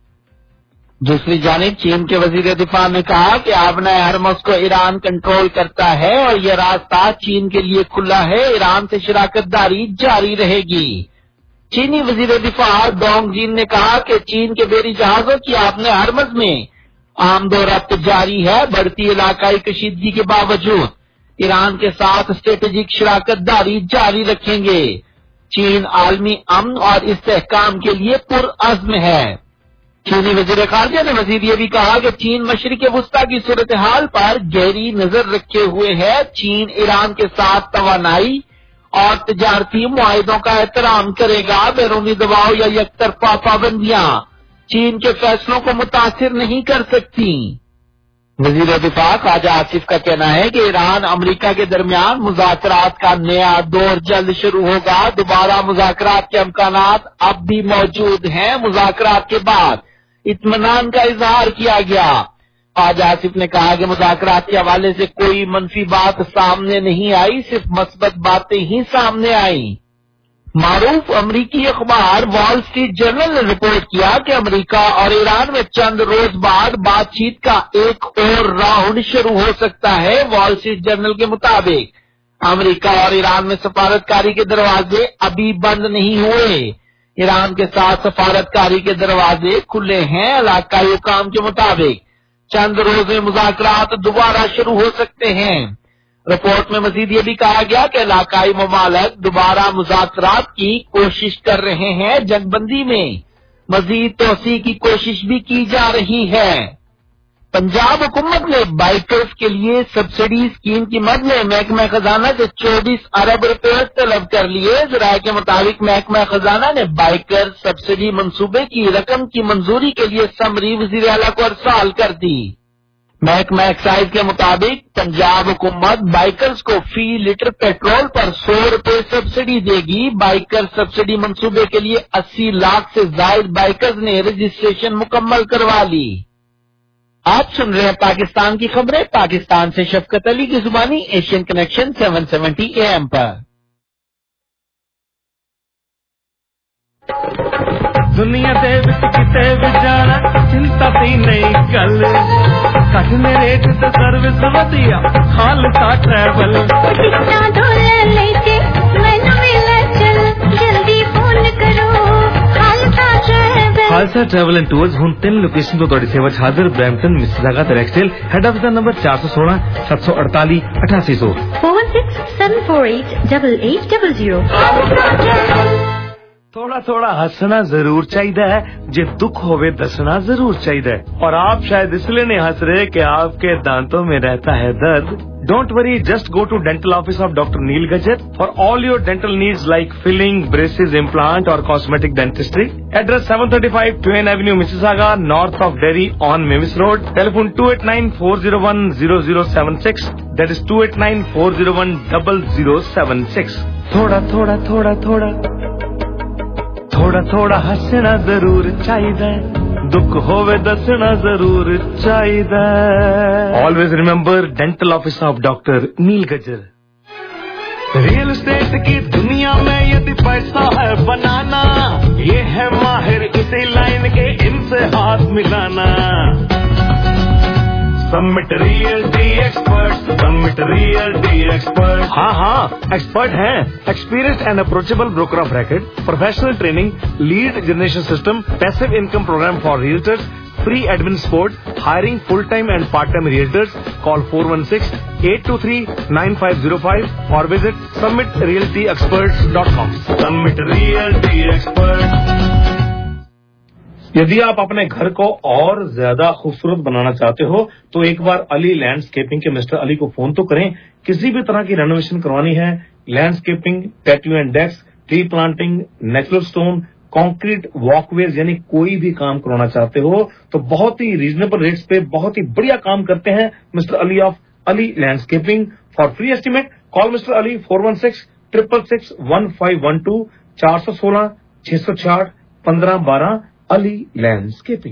دوسری جانب چین کے وزیر دفاع نے کہا کہ آبنہ ہرمز کو ایران کنٹرول کرتا ہے اور یہ راستہ چین کے لیے کھلا ہے، ایران سے شراکت داری جاری رہے گی۔ چینی وزیر دفاع ڈونگ جین نے کہا کہ چین کے بحری جہازوں کی آبنہ ہرمز میں آمد و رفت جاری ہے، بڑھتی علاقائی کشیدگی کے باوجود ایران کے ساتھ اسٹریٹجک شراکت داری جاری رکھیں گے۔ چین عالمی امن اور استحکام کے لیے پرعزم ہے۔ چینی وزیر خارجہ نے مزید یہ بھی کہا کہ چین مشرق وسطی کی صورتحال پر گہری نظر رکھے ہوئے ہے۔ چین ایران کے ساتھ توانائی اور تجارتی معاہدوں کا احترام کرے گا۔ بیرونی دباؤ یا یک طرفہ پابندیاں چین کے فیصلوں کو متاثر نہیں کر سکتی۔ وزیر دفاع خواجہ آصف کا کہنا ہے کہ ایران امریکہ کے درمیان مذاکرات کا نیا دور جلد شروع ہوگا۔ دوبارہ مذاکرات کے امکانات اب بھی موجود ہیں۔ مذاکرات کے بعد اطمینان کا اظہار کیا گیا۔ خواجہ آصف نے کہا کہ مذاکرات کے حوالے سے کوئی منفی بات سامنے نہیں آئی، صرف مثبت باتیں ہی سامنے آئیں۔ معروف امریکی اخبار وال اسٹریٹ جرنل نے رپورٹ کیا کہ امریکہ اور ایران میں چند روز بعد بات چیت کا ایک اور راؤنڈ شروع ہو سکتا ہے۔ وال اسٹریٹ جرنل کے مطابق امریکہ اور ایران میں سفارتکاری کے دروازے ابھی بند نہیں ہوئے۔ ایران کے ساتھ سفارتکاری کے دروازے کھلے ہیں۔ علاقائی حکام کے مطابق چند روز میں مذاکرات دوبارہ شروع ہو سکتے ہیں۔ رپورٹ میں مزید یہ بھی کہا گیا کہ علاقائی ممالک دوبارہ مذاکرات کی کوشش کر رہے ہیں۔ جنگ بندی میں مزید توسیع کی کوشش بھی کی جا رہی ہے۔ پنجاب حکومت نے بائکرز کے لیے سبسڈی اسکیم کی مد میں محکمہ خزانہ سے چوبیس ارب روپے طلب کر لیے۔ ذرائع کے مطابق محکمہ خزانہ نے بائکر سبسڈی منصوبے کی رقم کی منظوری کے لیے سمری وزیر اعلیٰ کو ارسال کر دی۔ محکمہ ایکسائز کے مطابق پنجاب حکومت بائکرز کو فی لیٹر پیٹرول پر سو روپے سبسڈی دے گی۔ بائکر سبسڈی منصوبے کے لیے اسی لاکھ سے زائد بائکرز نے رجسٹریشن مکمل کروا لی۔ آپ سن رہے ہیں پاکستان کی خبریں، پاکستان سے شفقت علی کی زبانی Asian connection seven seventy A M پر۔ دنیا دے وچ کتے بھی جانا چنتا تی نہیں گل، کٹ میرے تے سروس ودیا Khalsa travel. Khalsa travel and tours ہوں تین لوکیشن تو تھوڑی سیوا حاضر، برمپٹن، مسیساگا تے ریکسڈیل۔ ہیڈ آفس دا نمبر چار سو سولہ سات سو اڑتالی اٹھاسی سو four six seven four eight double eight double zero. تھوڑا تھوڑا ہسنا ضرور چاہیے، جے دکھ ہوئے دسنا ضرور چاہیے، اور آپ شاید اس لیے نہیں ہنس رہے کہ آپ کے دانتوں میں رہتا ہے درد۔ Don't worry, just go to dental office of doctor Neil Gujjar for all your dental needs like filling, braces, implant اور cosmetic dentistry. Address seven thirty five twin avenue Mississauga, north of Derry on Mavis road. Telephone two eight nine four zero one zero zero seven six, that is two eight nine four zero one double zero seven six. تھوڑا تھوڑا تھوڑا تھوڑا تھوڑا تھوڑا ہسنا ضرور چاہیے، دکھ ہوئے دسنا ضرور چاہیے۔ Always remember dental office of doctor Neil Gujjar. Real estate کی دنیا میں یدی پیسہ ہے بنانا، یہ ہے ماہر اسی لائن کے، ان سے ہاتھ ملانا۔ Summit Realty Experts, Summit Realty Experts. हाँ हाँ एक्सपर्ट हैं. Experienced and approachable broker of record, professional training, lead generation system, passive income program for realtors, free admin support, hiring full-time and part-time realtors. Call four one six, eight two three, nine five zero five or visit summit realty experts dot com. Summit Realty Experts. यदि आप अपने घर को और ज्यादा खूबसूरत बनाना चाहते हो तो एक बार अली लैंडस्केपिंग के मिस्टर अली को फोन तो करें. किसी भी तरह की रेनोवेशन करवानी है, landscaping, patio and desk, tree planting, natural stone, concrete walkways, यानी कोई भी काम करवाना चाहते हो तो बहुत ही रीजनेबल रेट्स पे बहुत ही बढ़िया काम करते हैं mister Ali of Ali landscaping. For free estimate call mister Ali four one six triple six one five one two चार सौ सोलह छह सौ छियाठ पंद्रह बारह. अली लैंडस्केपिंग.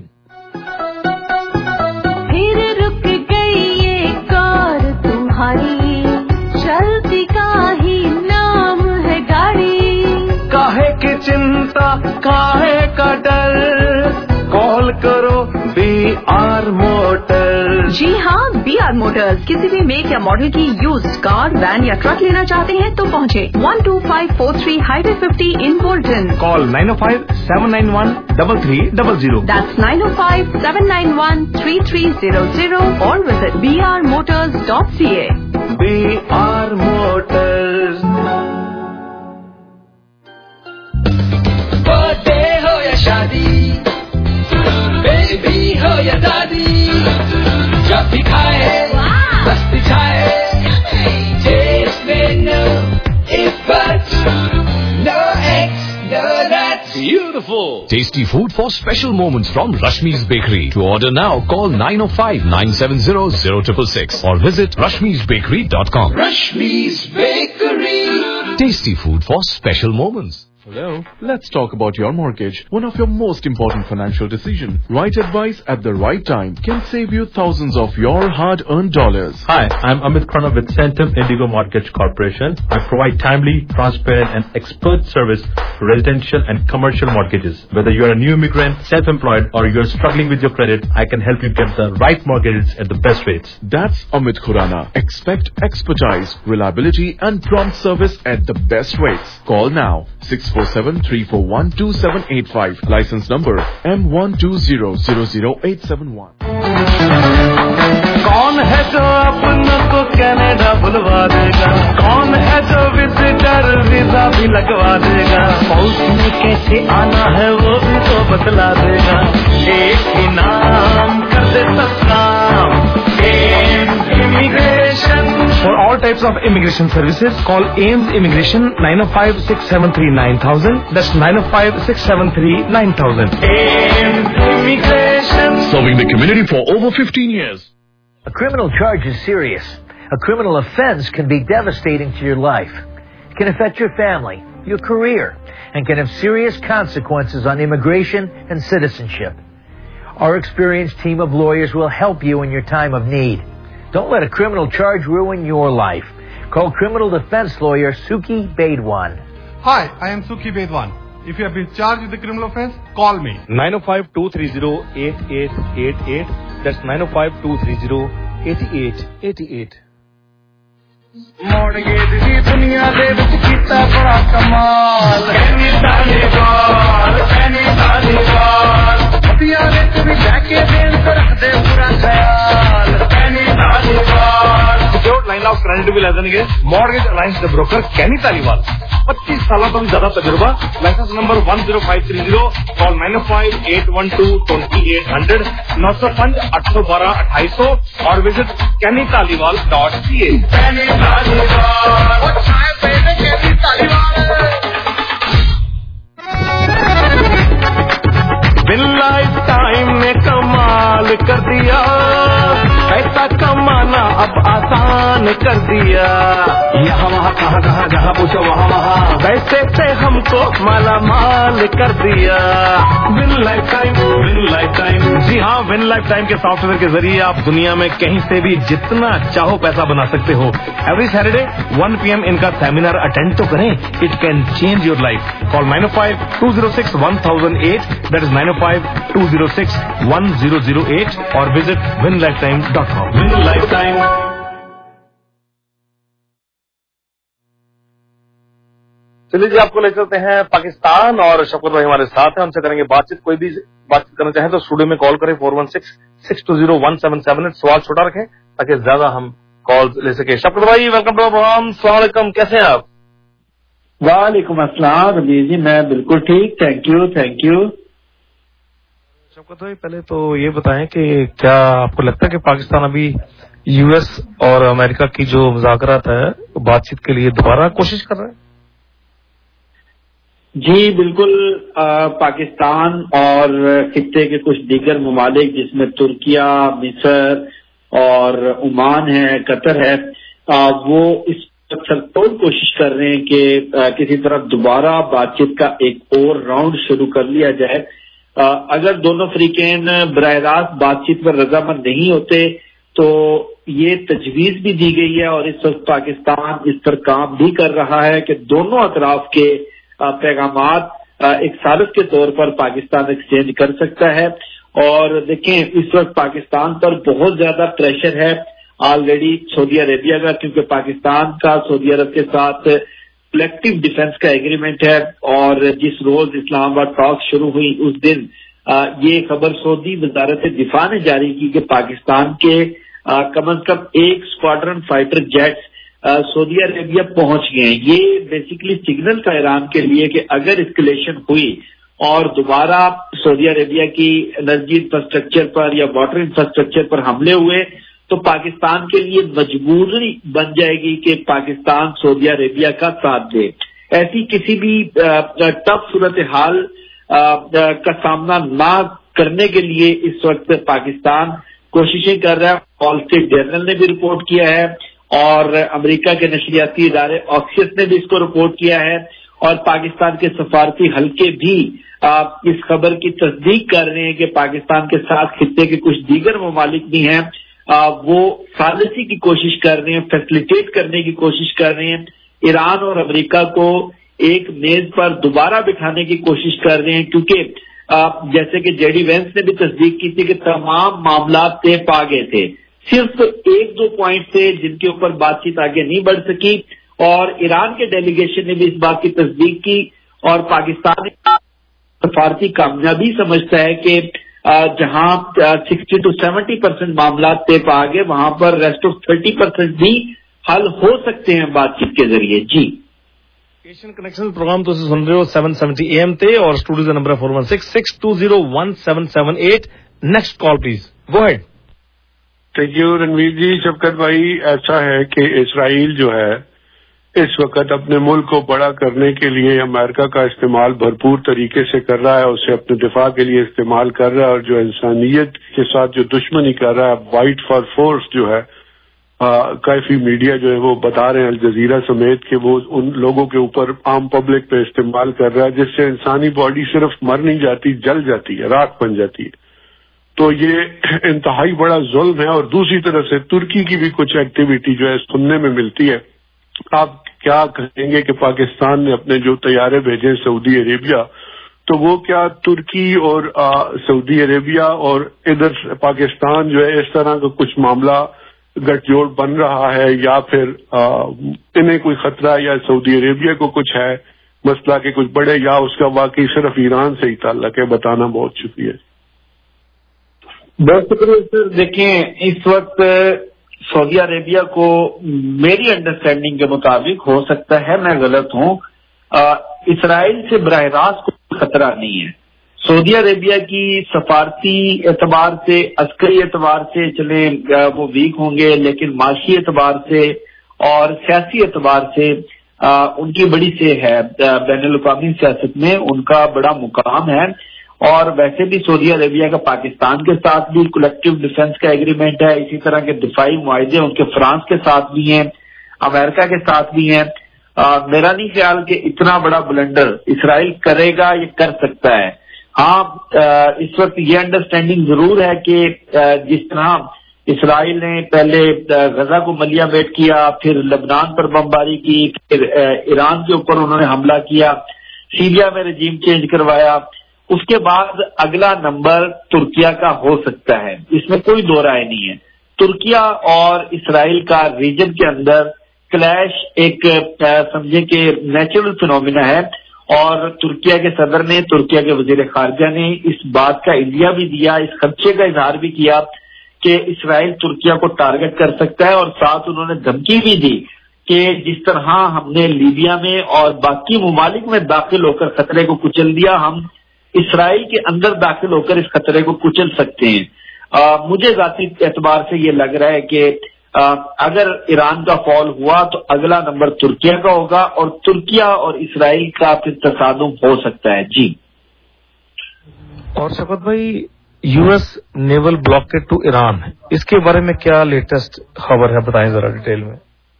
फिर रुक गई ये कार तुम्हारी, चलती का ही नाम है गाड़ी. काहे की चिंता, काहे का डर, कॉल करो बी आर मोटर्स. जी हाँ, बी आर मोटर्स. किसी भी मेक या मॉडल की यूज्ड कार, वैन या ट्रक लेना चाहते हैं तो पहुँचे one two five four three highway fifty in Bolton. Call nine oh five seven nine one double three double zero. That's nine oh five, seven nine one, three three zero zero or visit b r motors dot c a. B R Motors. Birthday हो या शादी, baby हो या दादी, जब भी खाए मस्ती छाए, टेस्ट में no if but, no X, no nuts. Beautiful. Tasty food for special moments from Rashmi's Bakery. To order now, call nine oh five, nine seven zero, zero six six or visit rashmis bakery dot com. Rashmi's Bakery. Tasty food for special moments. Hello. Let's talk about your mortgage. One of your most important financial decisions. Right advice at the right time can save you thousands of your hard-earned dollars. Hi, I'm Amit Khurana with Centum Indigo Mortgage Corporation. I provide timely, transparent and expert service for residential and commercial mortgages. Whether you're a new immigrant, self-employed or you're struggling with your credit, I can help you get the right mortgages at the best rates. That's Amit Khurana. Expect expertise, reliability and prompt service at the best rates. Call now. six four seven, three four one, two seven eight five. License number M one two zero zero zero eight seven one. कौन है जो अपनों को Canada बुलवा देगा, कौन है जो विजिटर वीजा भी लगवा देगा, हाउस में कैसे आना है वो भी तो बतला देगा. एक ही नाम कर दे सब काम, immigration. For all types of immigration services, call Ames Immigration nine oh five, six seven three, nine thousand. That's nine oh five, six seven three, nine thousand. Ames Immigration. Serving the community for over fifteen years. A criminal charge is serious. A criminal offense can be devastating to your life. It can affect your family, your career, and can have serious consequences on immigration and citizenship. Our experienced team of lawyers will help you in your time of need. Don't let a criminal charge ruin your life. Call criminal defense lawyer Suki Bedwan. Hi, I am Suki Bedwan. If you have been charged with a criminal offense, call me. nine oh five, two three zero, eight eight eight eight. That's nine oh five, two three zero, eight eight eight eight. Mortgage ਦੀ ਦੁਨੀਆ ਦੇ ਵਿੱਚ ਕੀਤਾ ਬੜਾ ਕਮਾਲ, ਐਨੀ ਤਾਲੀਬਾਨ, ਐਨੀ ਤਾਲੀਬਾਨ, ਹੱਥੀਆਂ ਵਿੱਚ ਵੀ ਲੈ ਕੇ ਦਿਲ ਤੇ ਰੱਖਦੇ ਪੂਰਾ ਖਿਆਲ, ਐਨੀ Taliban. Secured line of credit भी ला देंगे. Mortgage Alliance के broker कैनी तालीवाल. पच्चीस सालों का भी ज्यादा तजुर्बा. License number one zero five three zero. Call nine oh five, eight one two, two eight zero zero, नौ सौ पाँच, आठ सौ बारह, अट्ठाईस सौ और visit Kenny Taliwal dot C A. Kenny तालीबान, वो चाय पीने कैनी तालीबान. बिन लाइफ टाइम में कमाल कर दिया, पैसा कमाना अब आसान आसान कर दिया। यहाँ वहाँ कहाँ कहाँ जहाँ पूछो वहाँ वहाँ पैसे से हमको माला माल कर दिया। Win life time, win life time. जी हाँ, विन लाइफ टाइम के सॉफ्टवेयर के जरिए आप दुनिया में कहीं से भी जितना चाहो पैसा बना सकते हो। Every Saturday one P M इनका सेमिनार अटेंड तो करें, it can change your life. Call nine oh five two zero six one thousand eight, that is nine oh five two zero six one zero zero eight, और visit win life time dot com. Win life time. चलिए जी, आपको ले चलते हैं पाकिस्तान, और शफकत भाई हमारे साथ हैं, उनसे करेंगे बातचीत। कोई भी बातचीत करना चाहें तो स्टूडियो में कॉल करें four one six six two zero one seven seven eight. सवाल छोटा रखें ताकि ज्यादा हम कॉल ले सके। शफकत भाई, वेलकम टू प्रोग्राम। अस्सलाम वालेकुम, कैसे हैं आप? वालेकुम अस्सलाम रमीज जी, मैं बिल्कुल ठीक, thank you thank you. Shafqat भाई, पहले तो ये बताएं कि क्या आपको लगता है कि पाकिस्तान अभी यूएस और अमेरिका की जो मुज़ाकरात है बातचीत के लिए दोबारा कोशिश कर रहे हैं? जी बिल्कुल। आ, पाकिस्तान और खित्ते के कुछ दीगर ममालिक जिसमें तुर्किया, मिस्र और ओमान है, कतर है, आ, वो इस सरतोड़ कोशिश कर रहे हैं कि आ, किसी तरह दोबारा बातचीत का एक और राउंड शुरू कर लिया जाए। आ, अगर दोनों फरीकैन बराह रास्त बातचीत पर रजामंद नहीं होते तो ये तजवीज भी दी गई है, और इस वक्त पाकिस्तान इस पर काम भी कर रहा है कि दोनों अतराफ के पैगामात एक साजिश के तौर पर पाकिस्तान एक्सचेंज कर सकता है। और देखें, इस वक्त पाकिस्तान पर बहुत ज्यादा प्रेशर है ऑलरेडी सऊदी अरेबिया का, क्योंकि पाकिस्तान का सऊदी अरब के साथ कलेक्टिव डिफेंस का एग्रीमेंट है, और जिस रोज इस्लामाबाद टॉक शुरू हुई उस दिन आ, ये खबर सऊदी वजारत दिफा ने जारी की कि पाकिस्तान के आ, कम अज कम एक squadron fighter jets Saudi Arabia पहुंच गए। ये बेसिकली सिग्नल था ईरान के लिए कि अगर एस्केलेशन हुई और दोबारा सऊदी अरेबिया की एनर्जी इंफ्रास्ट्रक्चर पर या वाटर इंफ्रास्ट्रक्चर पर हमले हुए तो पाकिस्तान के लिए मजबूरी बन जाएगी कि पाकिस्तान सऊदी अरेबिया का साथ दे। ऐसी किसी भी टफ सूरत हाल का सामना ना करने के लिए इस वक्त पाकिस्तान कोशिशें कर रहा है। वॉल स्ट्रीट जर्नल ने भी रिपोर्ट किया है, और अमेरिका के नशरियाती इदारे ऑक्सियस ने भी इसको रिपोर्ट किया है, और पाकिस्तान के सफारती हल्के भी आ, इस खबर की तस्दीक कर रहे हैं कि पाकिस्तान के साथ खित्ते के कुछ दीगर ममालिक भी हैं, आ, वो साजिशी की कोशिश कर रहे हैं, फैसिलिटेट करने की कोशिश कर रहे हैं, ईरान और अमेरिका को एक मेज पर दोबारा बिठाने की कोशिश कर रहे हैं, क्योंकि जैसे कि जेडी वेंस ने भी तस्दीक की थी कि तमाम मामला तय पा गए थे, सिर्फ एक दो पॉइंट थे जिनके ऊपर बातचीत आगे नहीं बढ़ सकी, और ईरान के डेलीगेशन ने भी इस बात की तस्दीक की, और पाकिस्तान सफारती कामयाबी समझता है कि जहां सिक्सटी टू सेवेंटी परसेंट मामला तय पा गए वहां पर रेस्ट ऑफ थर्टी परसेंट भी हल हो सकते हैं बातचीत के जरिए। जी, एशियन कनेक्शन प्रोग्राम तो सुन रहे हो सेवन सेवेंटी ए एम ते, और studio number four one six six two zero one seven seven eight. Next call please, go ahead. Thank you Ranveer ji. Shafqat भाई, ऐसा है कि इसराइल जो है इस वक्त अपने मुल्क को बड़ा करने के लिए अमेरिका का इस्तेमाल भरपूर तरीके से कर रहा है, उसे अपने दिफा के लिए इस्तेमाल कर रहा है, और जो इंसानियत के साथ जो दुश्मनी कर रहा है, वाइट फॉर फोर्स जो है, काफी मीडिया जो है वो बता रहे हैं, अल जजीरा समेत, कि वो उन लोगों के ऊपर आम पब्लिक पे इस्तेमाल कर रहा है, जिससे इंसानी बॉडी सिर्फ मर नहीं जाती, जल जाती है, राख बन जाती है। तो ये इंतहाई बड़ा जुल्म है। और दूसरी तरफ से तुर्की की भी कुछ एक्टिविटी जो है सुनने में मिलती है। आप क्या कहेंगे कि पाकिस्तान ने अपने जो तैयारे भेजे सऊदी अरेबिया, तो वो क्या तुर्की और सऊदी अरेबिया और इधर पाकिस्तान जो है इस तरह का कुछ मामला गठजोड़ बन रहा है, या फिर आ, इन्हें कोई खतरा या सऊदी अरेबिया को कुछ है मसला के कुछ बड़े, या उसका वाकई सिर्फ ईरान से ही ताल्लुक है? बताना बहुत शुक्रिया। बहुत शुक्रिया सर। देखें, इस वक्त सऊदी अरेबिया को मेरी अंडरस्टैंडिंग के मुताबिक, हो सकता है मैं गलत हूं, इसराइल से बराह रास्त कोई खतरा नहीं है। सऊदी अरेबिया की सफारती एतबार से, अस्करी एतबार से चले वो वीक होंगे, लेकिन माशी एतबार से और सियासी एतबार से आ, उनकी बड़ी से है, बैनुल अक़वामी सियासत में उनका बड़ा मुकाम है, اور ویسے بھی سعودی عربیہ کا پاکستان کے ساتھ بھی کلیکٹیو ڈیفنس کا ایگریمنٹ ہے، اسی طرح کے دفاعی معاہدے ان کے فرانس کے ساتھ بھی ہیں، امریکہ کے ساتھ بھی ہیں. آ, میرا نہیں خیال کہ اتنا بڑا بلنڈر اسرائیل کرے گا یا کر سکتا ہے. ہاں اس وقت یہ انڈرسٹینڈنگ ضرور ہے کہ جس طرح اسرائیل نے پہلے غزہ کو ملیہ میٹ کیا، پھر لبنان پر بمباری کی، پھر ایران کے اوپر انہوں نے حملہ کیا، سیریا میں رجیم چینج کروایا، اس کے بعد اگلا نمبر ترکیہ کا ہو سکتا ہے، اس میں کوئی دو رائے نہیں ہے. ترکیہ اور اسرائیل کا ریجن کے اندر کلیش ایک سمجھے کہ نیچرل فینومینا ہے، اور ترکیہ کے صدر نے، ترکیہ کے وزیر خارجہ نے اس بات کا انڈیا بھی دیا، اس خدشے کا اظہار بھی کیا کہ اسرائیل ترکیہ کو ٹارگٹ کر سکتا ہے، اور ساتھ انہوں نے دھمکی بھی دی کہ جس طرح ہم نے لیبیا میں اور باقی ممالک میں داخل ہو کر خطرے کو کچل دیا، ہم اسرائیل کے اندر داخل ہو کر اس خطرے کو کچل سکتے ہیں. آ, مجھے ذاتی اعتبار سے یہ لگ رہا ہے کہ آ, اگر ایران کا فال ہوا تو اگلا نمبر ترکیہ کا ہوگا، اور ترکیہ اور اسرائیل کا پھر تصادم ہو سکتا ہے. جی. اور شفقت بھائی، U S naval blockade to Iran, اس کے بارے میں کیا لیٹسٹ خبر ہے، بتائیں ذرا ڈیٹیل میں.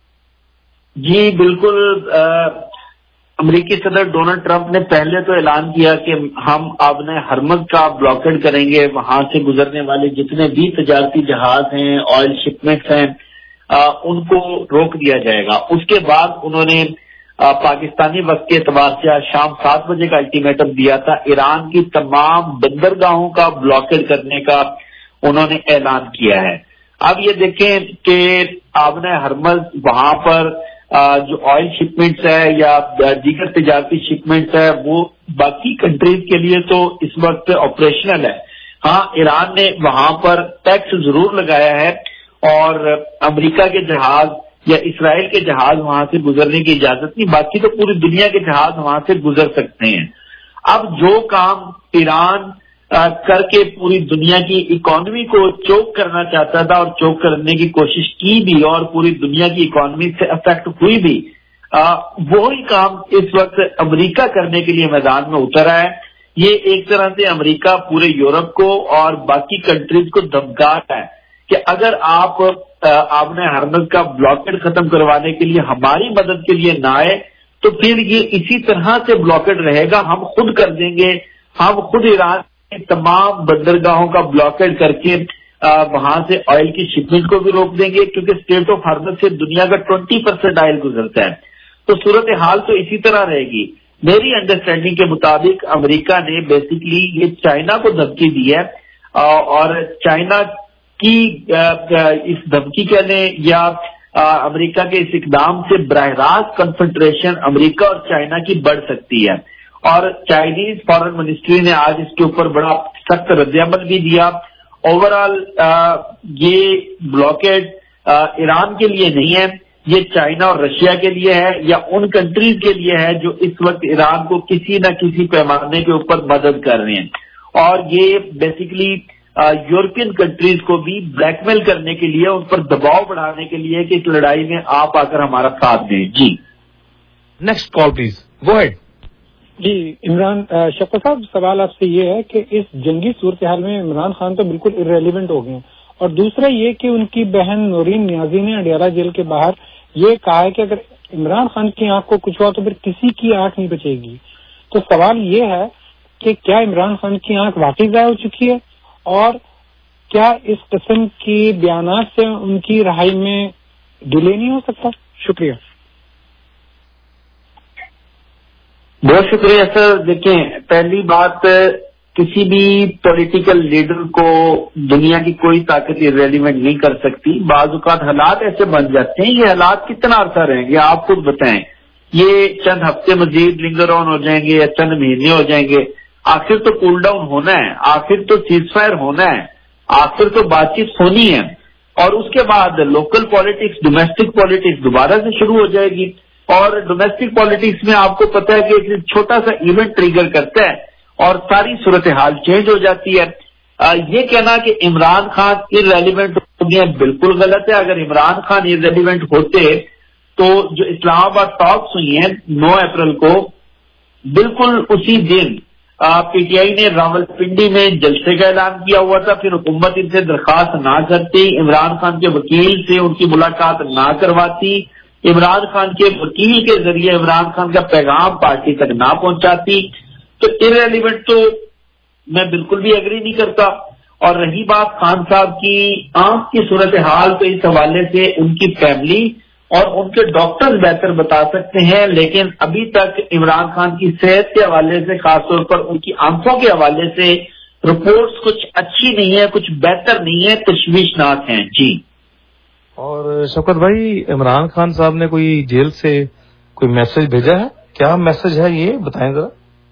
جی بالکل. امریکی صدر ڈونلڈ ٹرمپ نے پہلے تو اعلان کیا کہ ہم اب نے ہرمز کا بلاکیڈ کریں گے، وہاں سے گزرنے والے جتنے بھی تجارتی جہاز ہیں، آئل شپمنٹس ہیں، ان کو روک دیا جائے گا. اس کے بعد انہوں نے پاکستانی وقت کے اعتبار سے آج شام سات بجے کا الٹیمیٹم دیا تھا، ایران کی تمام بندرگاہوں کا بلاکیڈ کرنے کا انہوں نے اعلان کیا ہے. اب یہ دیکھیں کہ آپ نے ہرمز وہاں پر جو آئل شپمنٹس ہے یا دیگر تجارتی شپمنٹس ہے وہ باقی کنٹریز کے لیے تو اس وقت آپریشنل ہے. ہاں ایران نے وہاں پر ٹیکس ضرور لگایا ہے، اور امریکہ کے جہاز یا اسرائیل کے جہاز وہاں سے گزرنے کی اجازت نہیں، باقی تو پوری دنیا کے جہاز وہاں سے گزر سکتے ہیں. اب جو کام ایران کر کے پوری دنیا کی اکانومی کو چوک کرنا چاہتا تھا اور چوک کرنے کی کوشش کی بھی اور پوری دنیا کی اکانومی سے افیکٹ ہوئی بھی، وہی کام اس وقت امریکہ کرنے کے لیے میدان میں اتر رہا ہے. یہ ایک طرح سے امریکہ پورے یورپ کو اور باقی کنٹریز کو دھمکا رہا ہے کہ اگر آپ آپ نے ہرمز کا بلاکیڈ ختم کروانے کے لیے ہماری مدد کے لیے نہ آئے تو پھر یہ اسی طرح سے بلاکیڈ رہے گا، ہم خود کر دیں گے، ہم خود ایران تمام بندرگاہوں کا بلاکیڈ کر کے وہاں سے آئل کی شپمنٹ کو بھی روک دیں گے، کیونکہ اسٹیٹ آف ہرمز سے دنیا کا ٹوینٹی پرسینٹ آئل گزرتا ہے. تو صورتحال تو اسی طرح رہے گی. میری انڈرسٹینڈنگ کے مطابق امریکہ نے بیسیکلی یہ چائنا کو دھمکی دی ہے، اور چائنا کی اس دھمکی کے لیں یا امریکہ کے اس اقدام سے براہ راست کنسنٹریشن امریکہ اور چائنا کی بڑھ سکتی ہے. اور چائنیز فارن منسٹری نے آج اس کے اوپر بڑا سخت رد عمل بھی دیا. اوور آل یہ بلاکیڈ ایران کے لیے نہیں ہے، یہ چائنا اور رشیا کے لیے ہے یا ان کنٹریز کے لیے ہے جو اس وقت ایران کو کسی نہ کسی پیمانے کے اوپر مدد کر رہے ہیں. اور یہ بیسیکلی یورپین کنٹریز کو بھی بلیک میل کرنے کے لیے، ان پر دباؤ بڑھانے کے لیے کہ اس لڑائی میں آپ آ کر ہمارا ساتھ دیں. جی next call please, go head. جی عمران شفقت صاحب، سوال آپ سے یہ ہے کہ اس جنگی صورتحال میں عمران خان تو بالکل ارریلیونٹ ہو گئے ہیں، اور دوسرا یہ کہ ان کی بہن نورین نیازی نے اڈیالہ جیل کے باہر یہ کہا ہے کہ اگر عمران خان کی آنکھ کو کچھ ہوا تو پھر کسی کی آنکھ نہیں بچے گی. تو سوال یہ ہے کہ کیا عمران خان کی آنکھ واقعی ضائع ہو چکی ہے، اور کیا اس قسم کی بیانات سے ان کی رہائی میں ڈیلے نہیں ہو سکتا؟ شکریہ. بہت شکریہ سر. دیکھیں، پہلی بات، کسی بھی پولیٹیکل لیڈر کو دنیا کی کوئی طاقت ریلیونٹ نہیں کر سکتی. بعض اوقات حالات ایسے بن جاتے ہیں، یہ حالات کتنا عرصہ رہیں گے آپ خود بتائیں. یہ چند ہفتے مزید لنگر آن ہو جائیں گے یا چند مہینے ہو جائیں گے، آخر تو کول ڈاؤن ہونا ہے، آخر تو سیز فائر ہونا ہے، آخر تو بات چیت ہونی ہے، اور اس کے بعد لوکل پالیٹکس، ڈومیسٹک پالیٹکس دوبارہ سے شروع ہو جائے گی. اور ڈومیسٹک پالیٹکس میں آپ کو پتا ہے کہ ایک چھوٹا سا ایونٹ ٹریگر کرتا ہے اور ساری صورتحال چینج ہو جاتی ہے. یہ کہنا کہ عمران خان ارریلیونٹ ہو گئے بالکل غلط ہے. اگر عمران خان ارریلیونٹ ہوتے تو جو اسلام آباد ٹاکس ہوئی ہیں نو اپریل کو، بالکل اسی دن پی ٹی آئی نے راولپنڈی میں جلسے کا اعلان کیا ہوا تھا، پھر حکومت ان سے درخواست نہ کرتی، عمران خان کے وکیل سے ان کی ملاقات نہ کرواتی، عمران خان کے وکیل کے ذریعے عمران خان کا پیغام پارٹی تک نہ پہنچاتی، تو ارریلیونٹ تو میں بالکل بھی ایگری نہیں کرتا۔ اور رہی بات خان صاحب کی آنکھ کی صورتحال، تو اس حوالے سے ان کی فیملی اور ان کے ڈاکٹر بہتر بتا سکتے ہیں، لیکن ابھی تک عمران خان کی صحت کے حوالے سے، خاص طور پر ان کی آنکھوں کے حوالے سے رپورٹس کچھ اچھی نہیں ہے، کچھ بہتر نہیں ہے، تشویشناک ہیں۔ جی اور شوکت بھائی، عمران خان صاحب نے کوئی جیل سے کوئی میسج بھیجا ہے؟ کیا میسج ہے یہ بتائیں ذرا۔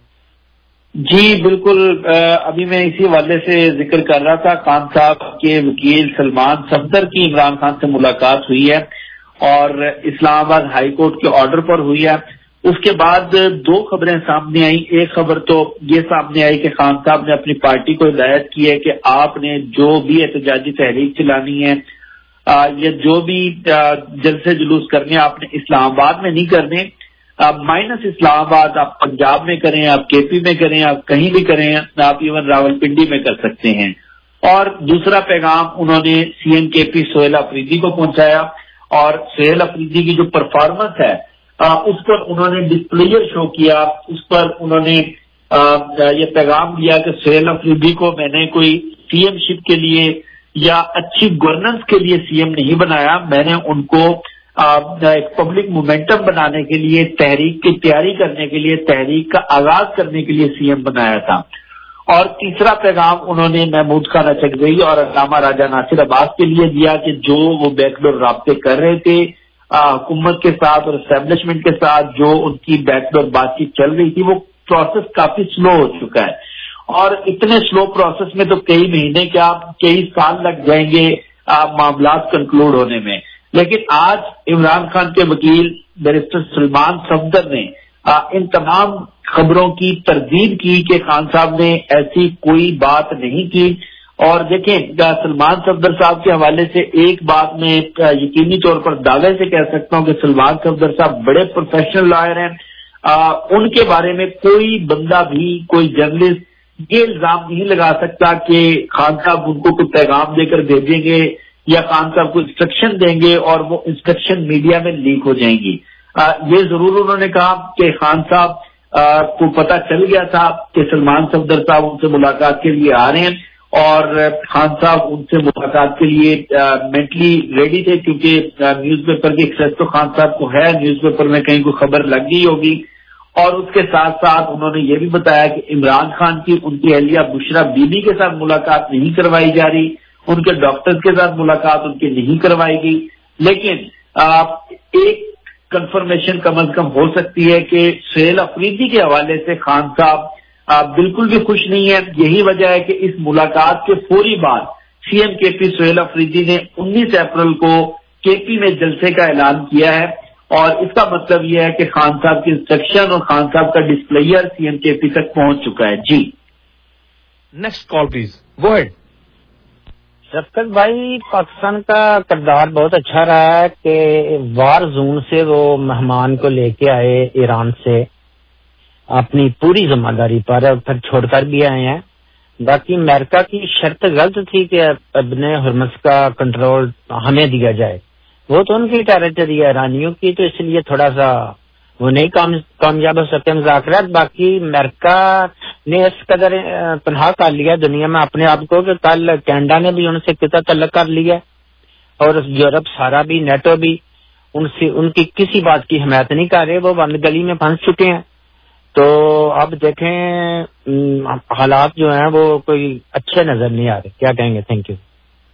جی بالکل، ابھی میں اسی حوالے سے ذکر کر رہا تھا، خان صاحب کے وکیل سلمان صفدر کی عمران خان سے ملاقات ہوئی ہے اور اسلام آباد ہائی کورٹ کے آرڈر پر ہوئی ہے۔ اس کے بعد دو خبریں سامنے آئیں۔ ایک خبر تو یہ سامنے آئی کہ خان صاحب نے اپنی پارٹی کو ہدایت کی ہے کہ آپ نے جو بھی احتجاجی تحریک چلانی ہے یا جو بھی جلسے جلوس کرنے آپ نے اسلام آباد میں نہیں کرنے، آپ مائنس اسلام آباد، آپ پنجاب میں کریں، آپ کے پی میں کریں، آپ کہیں بھی کریں، آپ ایون راولپنڈی میں کر سکتے ہیں۔ اور دوسرا پیغام انہوں نے سی ایم کے پی سہیل افریدی کو پہنچایا، اور سہیل افریدی کی جو پرفارمنس ہے اس پر انہوں نے ڈسپلیئر شو کیا، اس پر انہوں نے یہ پیغام دیا کہ سہیل افریدی کو میں نے کوئی سی ایم شپ کے لیے یا اچھی گورننس کے لیے سی ایم نہیں بنایا، میں نے ان کو ایک پبلک مومنٹم بنانے کے لیے، تحریک کی تیاری کرنے کے لیے، تحریک کا آغاز کرنے کے لیے سی ایم بنایا تھا۔ اور تیسرا پیغام انہوں نے محمود خان اچکزئی اور علامہ راجہ ناصر عباس کے لیے دیا کہ جو وہ بیک ڈور رابطے کر رہے تھے حکومت کے ساتھ اور اسٹیبلشمنٹ کے ساتھ، جو ان کی بیک ڈور بات چیت چل رہی تھی، وہ پروسیس کافی سلو ہو چکا ہے، اور اتنے سلو پروسیس میں تو کئی مہینے کیا کئی سال لگ جائیں گے معاملات کنکلوڈ ہونے میں۔ لیکن آج عمران خان کے وکیل بیرسٹر سلمان صفدر نے ان تمام خبروں کی تردید کی کہ خان صاحب نے ایسی کوئی بات نہیں کی۔ اور دیکھیں، سلمان صفدر صاحب کے حوالے سے ایک بات میں یقینی طور پر دعوے سے کہہ سکتا ہوں کہ سلمان صفدر صاحب بڑے پروفیشنل لائر ہیں۔ ان کے بارے میں کوئی بندہ بھی، کوئی جرنلسٹ یہ الزام نہیں لگا سکتا کہ خان صاحب ان کو کوئی پیغام دے کر بھیجیں گے یا خان صاحب کو انسٹرکشن دیں گے اور وہ انسٹرکشن میڈیا میں لیک ہو جائیں گی۔ یہ ضرور انہوں نے کہا کہ خان صاحب کو پتہ چل گیا تھا کہ سلمان صفدر صاحب ان سے ملاقات کے لیے آ رہے ہیں، اور خان صاحب ان سے ملاقات کے لیے مینٹلی ریڈی تھے، کیونکہ نیوز پیپر کی ایکسیس تو خان صاحب کو ہے، نیوز پیپر میں کہیں کوئی خبر لگ گئی ہوگی۔ اور اس کے ساتھ ساتھ انہوں نے یہ بھی بتایا کہ عمران خان کی ان کی اہلیہ بشرا بی بی کے ساتھ ملاقات نہیں کروائی جا رہی، ان کے ڈاکٹرز کے ساتھ ملاقات ان کی نہیں کروائی گئی۔ لیکن ایک کنفرمیشن کم از کم ہو سکتی ہے کہ سہیل افریدی کے حوالے سے خان صاحب بالکل بھی خوش نہیں ہے۔ یہی وجہ ہے کہ اس ملاقات کے فوری بعد سی ایم کے پی سہیل افریدی نے انیس اپریل کو کے پی میں جلسے کا اعلان کیا ہے، اور اس کا مطلب یہ ہے کہ خان صاحب کی انسٹرکشن اور خان صاحب کا ڈسپلیئر سی ایم کے پی تک پہنچ چکا ہے۔ جی next call please, go head. Shafqat بھائی، پاکستان کا کردار بہت اچھا رہا ہے کہ وار زون سے وہ مہمان کو لے کے آئے ایران سے اپنی پوری ذمہ داری پر، اور پھر چھوڑ کر بھی آئے ہیں۔ باقی امریکہ کی شرط غلط تھی کہ ابن ہرمز کا کنٹرول ہمیں دیا جائے، وہ تو ان کی ٹیریٹری ہے ایرانیوں کی، تو اس لیے تھوڑا سا وہ نہیں کامیاب ہو سکتے مذاکرات۔ باقی امریکہ نے اس قدر تنہا کر لیا دنیا میں اپنے آپ کو کہ کل کینیڈا نے بھی ان سے قطع طلق کر لیا، اور یورپ سارا بھی، نیٹو بھی ان سے ان کی کسی بات کی حمایت نہیں کر رہے، وہ بند گلی میں پھنس چکے ہیں۔ تو اب دیکھیں حالات جو ہیں وہ کوئی اچھے نظر نہیں آ رہے، کیا کہیں گے؟ Thank you.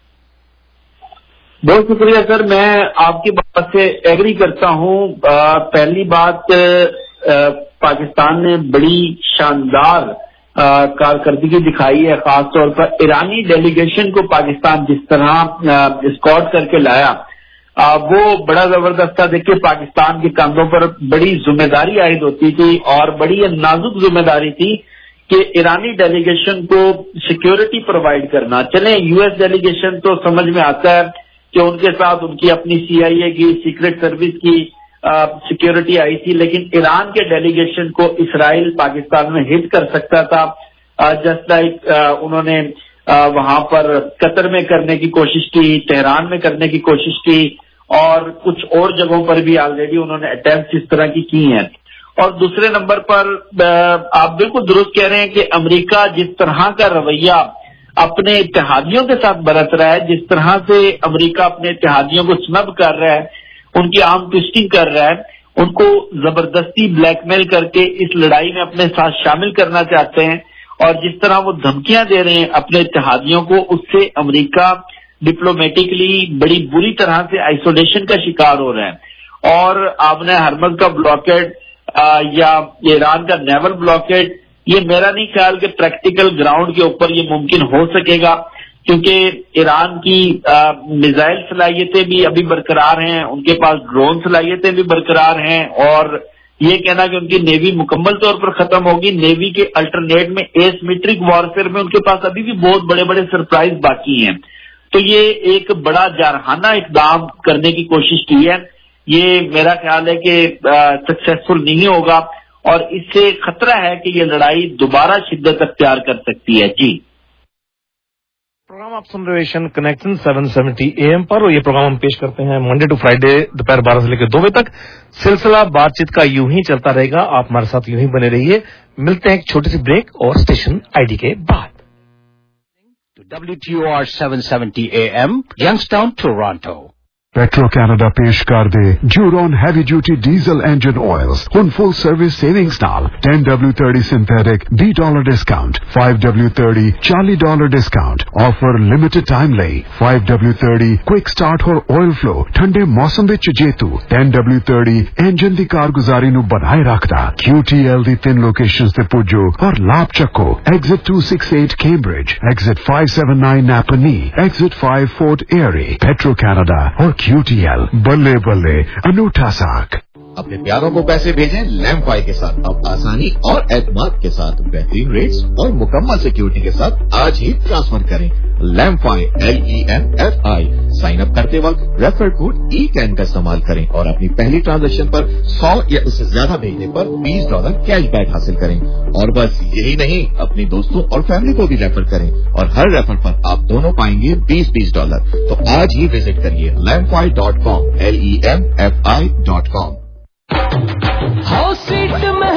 بہت شکریہ سر، میں آپ کی بات سے ایگری کرتا ہوں۔ پہلی بات، پاکستان نے بڑی شاندار کارکردگی دکھائی ہے، خاص طور پر ایرانی ڈیلیگیشن کو پاکستان جس طرح اسکارٹ کر کے لایا وہ بڑا زبردست تھا۔ دیکھیے، پاکستان کے کاندھوں پر بڑی ذمہ داری عائد ہوتی تھی، اور بڑی نازک ذمہ داری تھی کہ ایرانی ڈیلیگیشن کو سیکیورٹی پرووائڈ کرنا۔ چلیں، یو ایس ڈیلیگیشن تو سمجھ میں آتا ہے کہ ان کے ساتھ ان کی اپنی سی آئی اے کی، سیکرٹ سروس کی सिक्योरिटी आई थी, लेकिन ईरान के डेलीगेशन को इसराइल पाकिस्तान में हिट कर सकता था। जस्ट लाइक उन्होंने वहां पर कतर में करने की कोशिश की, तेहरान में करने की कोशिश की, और कुछ और जगहों पर भी ऑलरेडी उन्होंने अटैम्प्ट इस तरह की की हैं। और दूसरे नंबर पर आप बिल्कुल दुरुस्त कह रहे हैं कि अमेरिका जिस तरह का रवैया अपने इत्तेहादियों के साथ बरत रहा है, जिस तरह से अमेरिका अपने इत्तेहादियों को स्नब कर रहा है, उनकी आर्म ट्विस्टिंग कर रहा है, उनको जबरदस्ती ब्लैकमेल करके इस लड़ाई में अपने साथ शामिल करना चाहते हैं, और जिस तरह वो धमकियां दे रहे हैं अपने इत्तेहादियों को, उससे अमेरिका डिप्लोमेटिकली बड़ी बुरी तरह से आइसोलेशन का शिकार हो रहा है। और आपने हरमज का ब्लॉकेड या ईरान का नेवल ब्लॉकेड, ये मेरा नहीं ख्याल कि प्रैक्टिकल ग्राउंड के ऊपर ये मुमकिन हो सकेगा, क्योंकि ईरान की मिसाइल सलाहियतें भी अभी बरकरार हैं, उनके पास ड्रोन सलाहियतें भी बरकरार हैं, और ये कहना कि उनकी नेवी मुकम्मल तौर पर खत्म होगी, नेवी के अल्टरनेट में एसिमेट्रिक वॉरफेयर में उनके पास अभी भी बहुत बड़े बड़े सरप्राइज बाकी हैं। तो ये एक बड़ा जारहाना इकदाम करने की कोशिश की है, ये मेरा ख्याल है कि सक्सेसफुल नहीं होगा, और इससे खतरा है कि ये लड़ाई दोबारा शिद्दत अख्तियार कर सकती है। जी, प्रोग्राम आप सुन रहे हो Asian connection seven seventy A M पर, और ये प्रोग्राम हम पेश करते हैं मंडे टू फ्राइडे दोपहर बारह से लेकर दो बजे तक। सिलसिला बातचीत का यूं ही चलता रहेगा, आप हमारे साथ यूं ही बने रहिए। मिलते हैं एक छोटी सी ब्रेक और स्टेशन आईडी के बाद। W T O R seven seventy A M, Youngstown, Toronto. Petro Canada पेश कर दे Juron Heavy Duty Diesel Engine Oils on full service savings नाल ten W thirty synthetic B dollar discount, five W thirty forty dollar discount offer limited time ਲਈ five W thirty quick start और oil flow ठंडे मौसम ਵਿੱਚ ਜੇਤੂ ten W thirty engine ਦੀ ਕਾਰਗੁਜ਼ਾਰੀ ਨੂੰ ਬਣਾਏ ਰੱਖਦਾ। Q T L ਦੀ ਤਿੰਨ ਲੋਕੇਸ਼ਨਸ ਤੇ ਪੁੱਜੋ ਔਰ ਲਾਭ ਚੱਕੋ। Exit two sixty-eight Cambridge, Exit five seventy-nine Napanee, Exit five Fort Erie, Petro Canada और Q T L बल्ले बल्ले अनूठा साक। अपने प्यारों को पैसे भेजें लैम्फाई के साथ, अब आसानी और एतमाद के साथ, बेहतरीन रेट्स और मुकम्मल सिक्योरिटी के साथ आज ही ट्रांसफर करें। Lemfi L E M F I sign up करते वक्त रेफर कोड ई कैन का इस्तेमाल करें और अपनी पहली ट्रांजैक्शन पर सौ या उससे ज्यादा भेजने पर बीस डॉलर कैशबैक हासिल करें। और बस यही नहीं, अपने दोस्तों और फैमिली को भी रेफर करें और हर रेफर पर आप दोनों पाएंगे बीस बीस डॉलर। तो आज ही विजिट करिए Lemfi dot com, L E M F I dot com. House seat में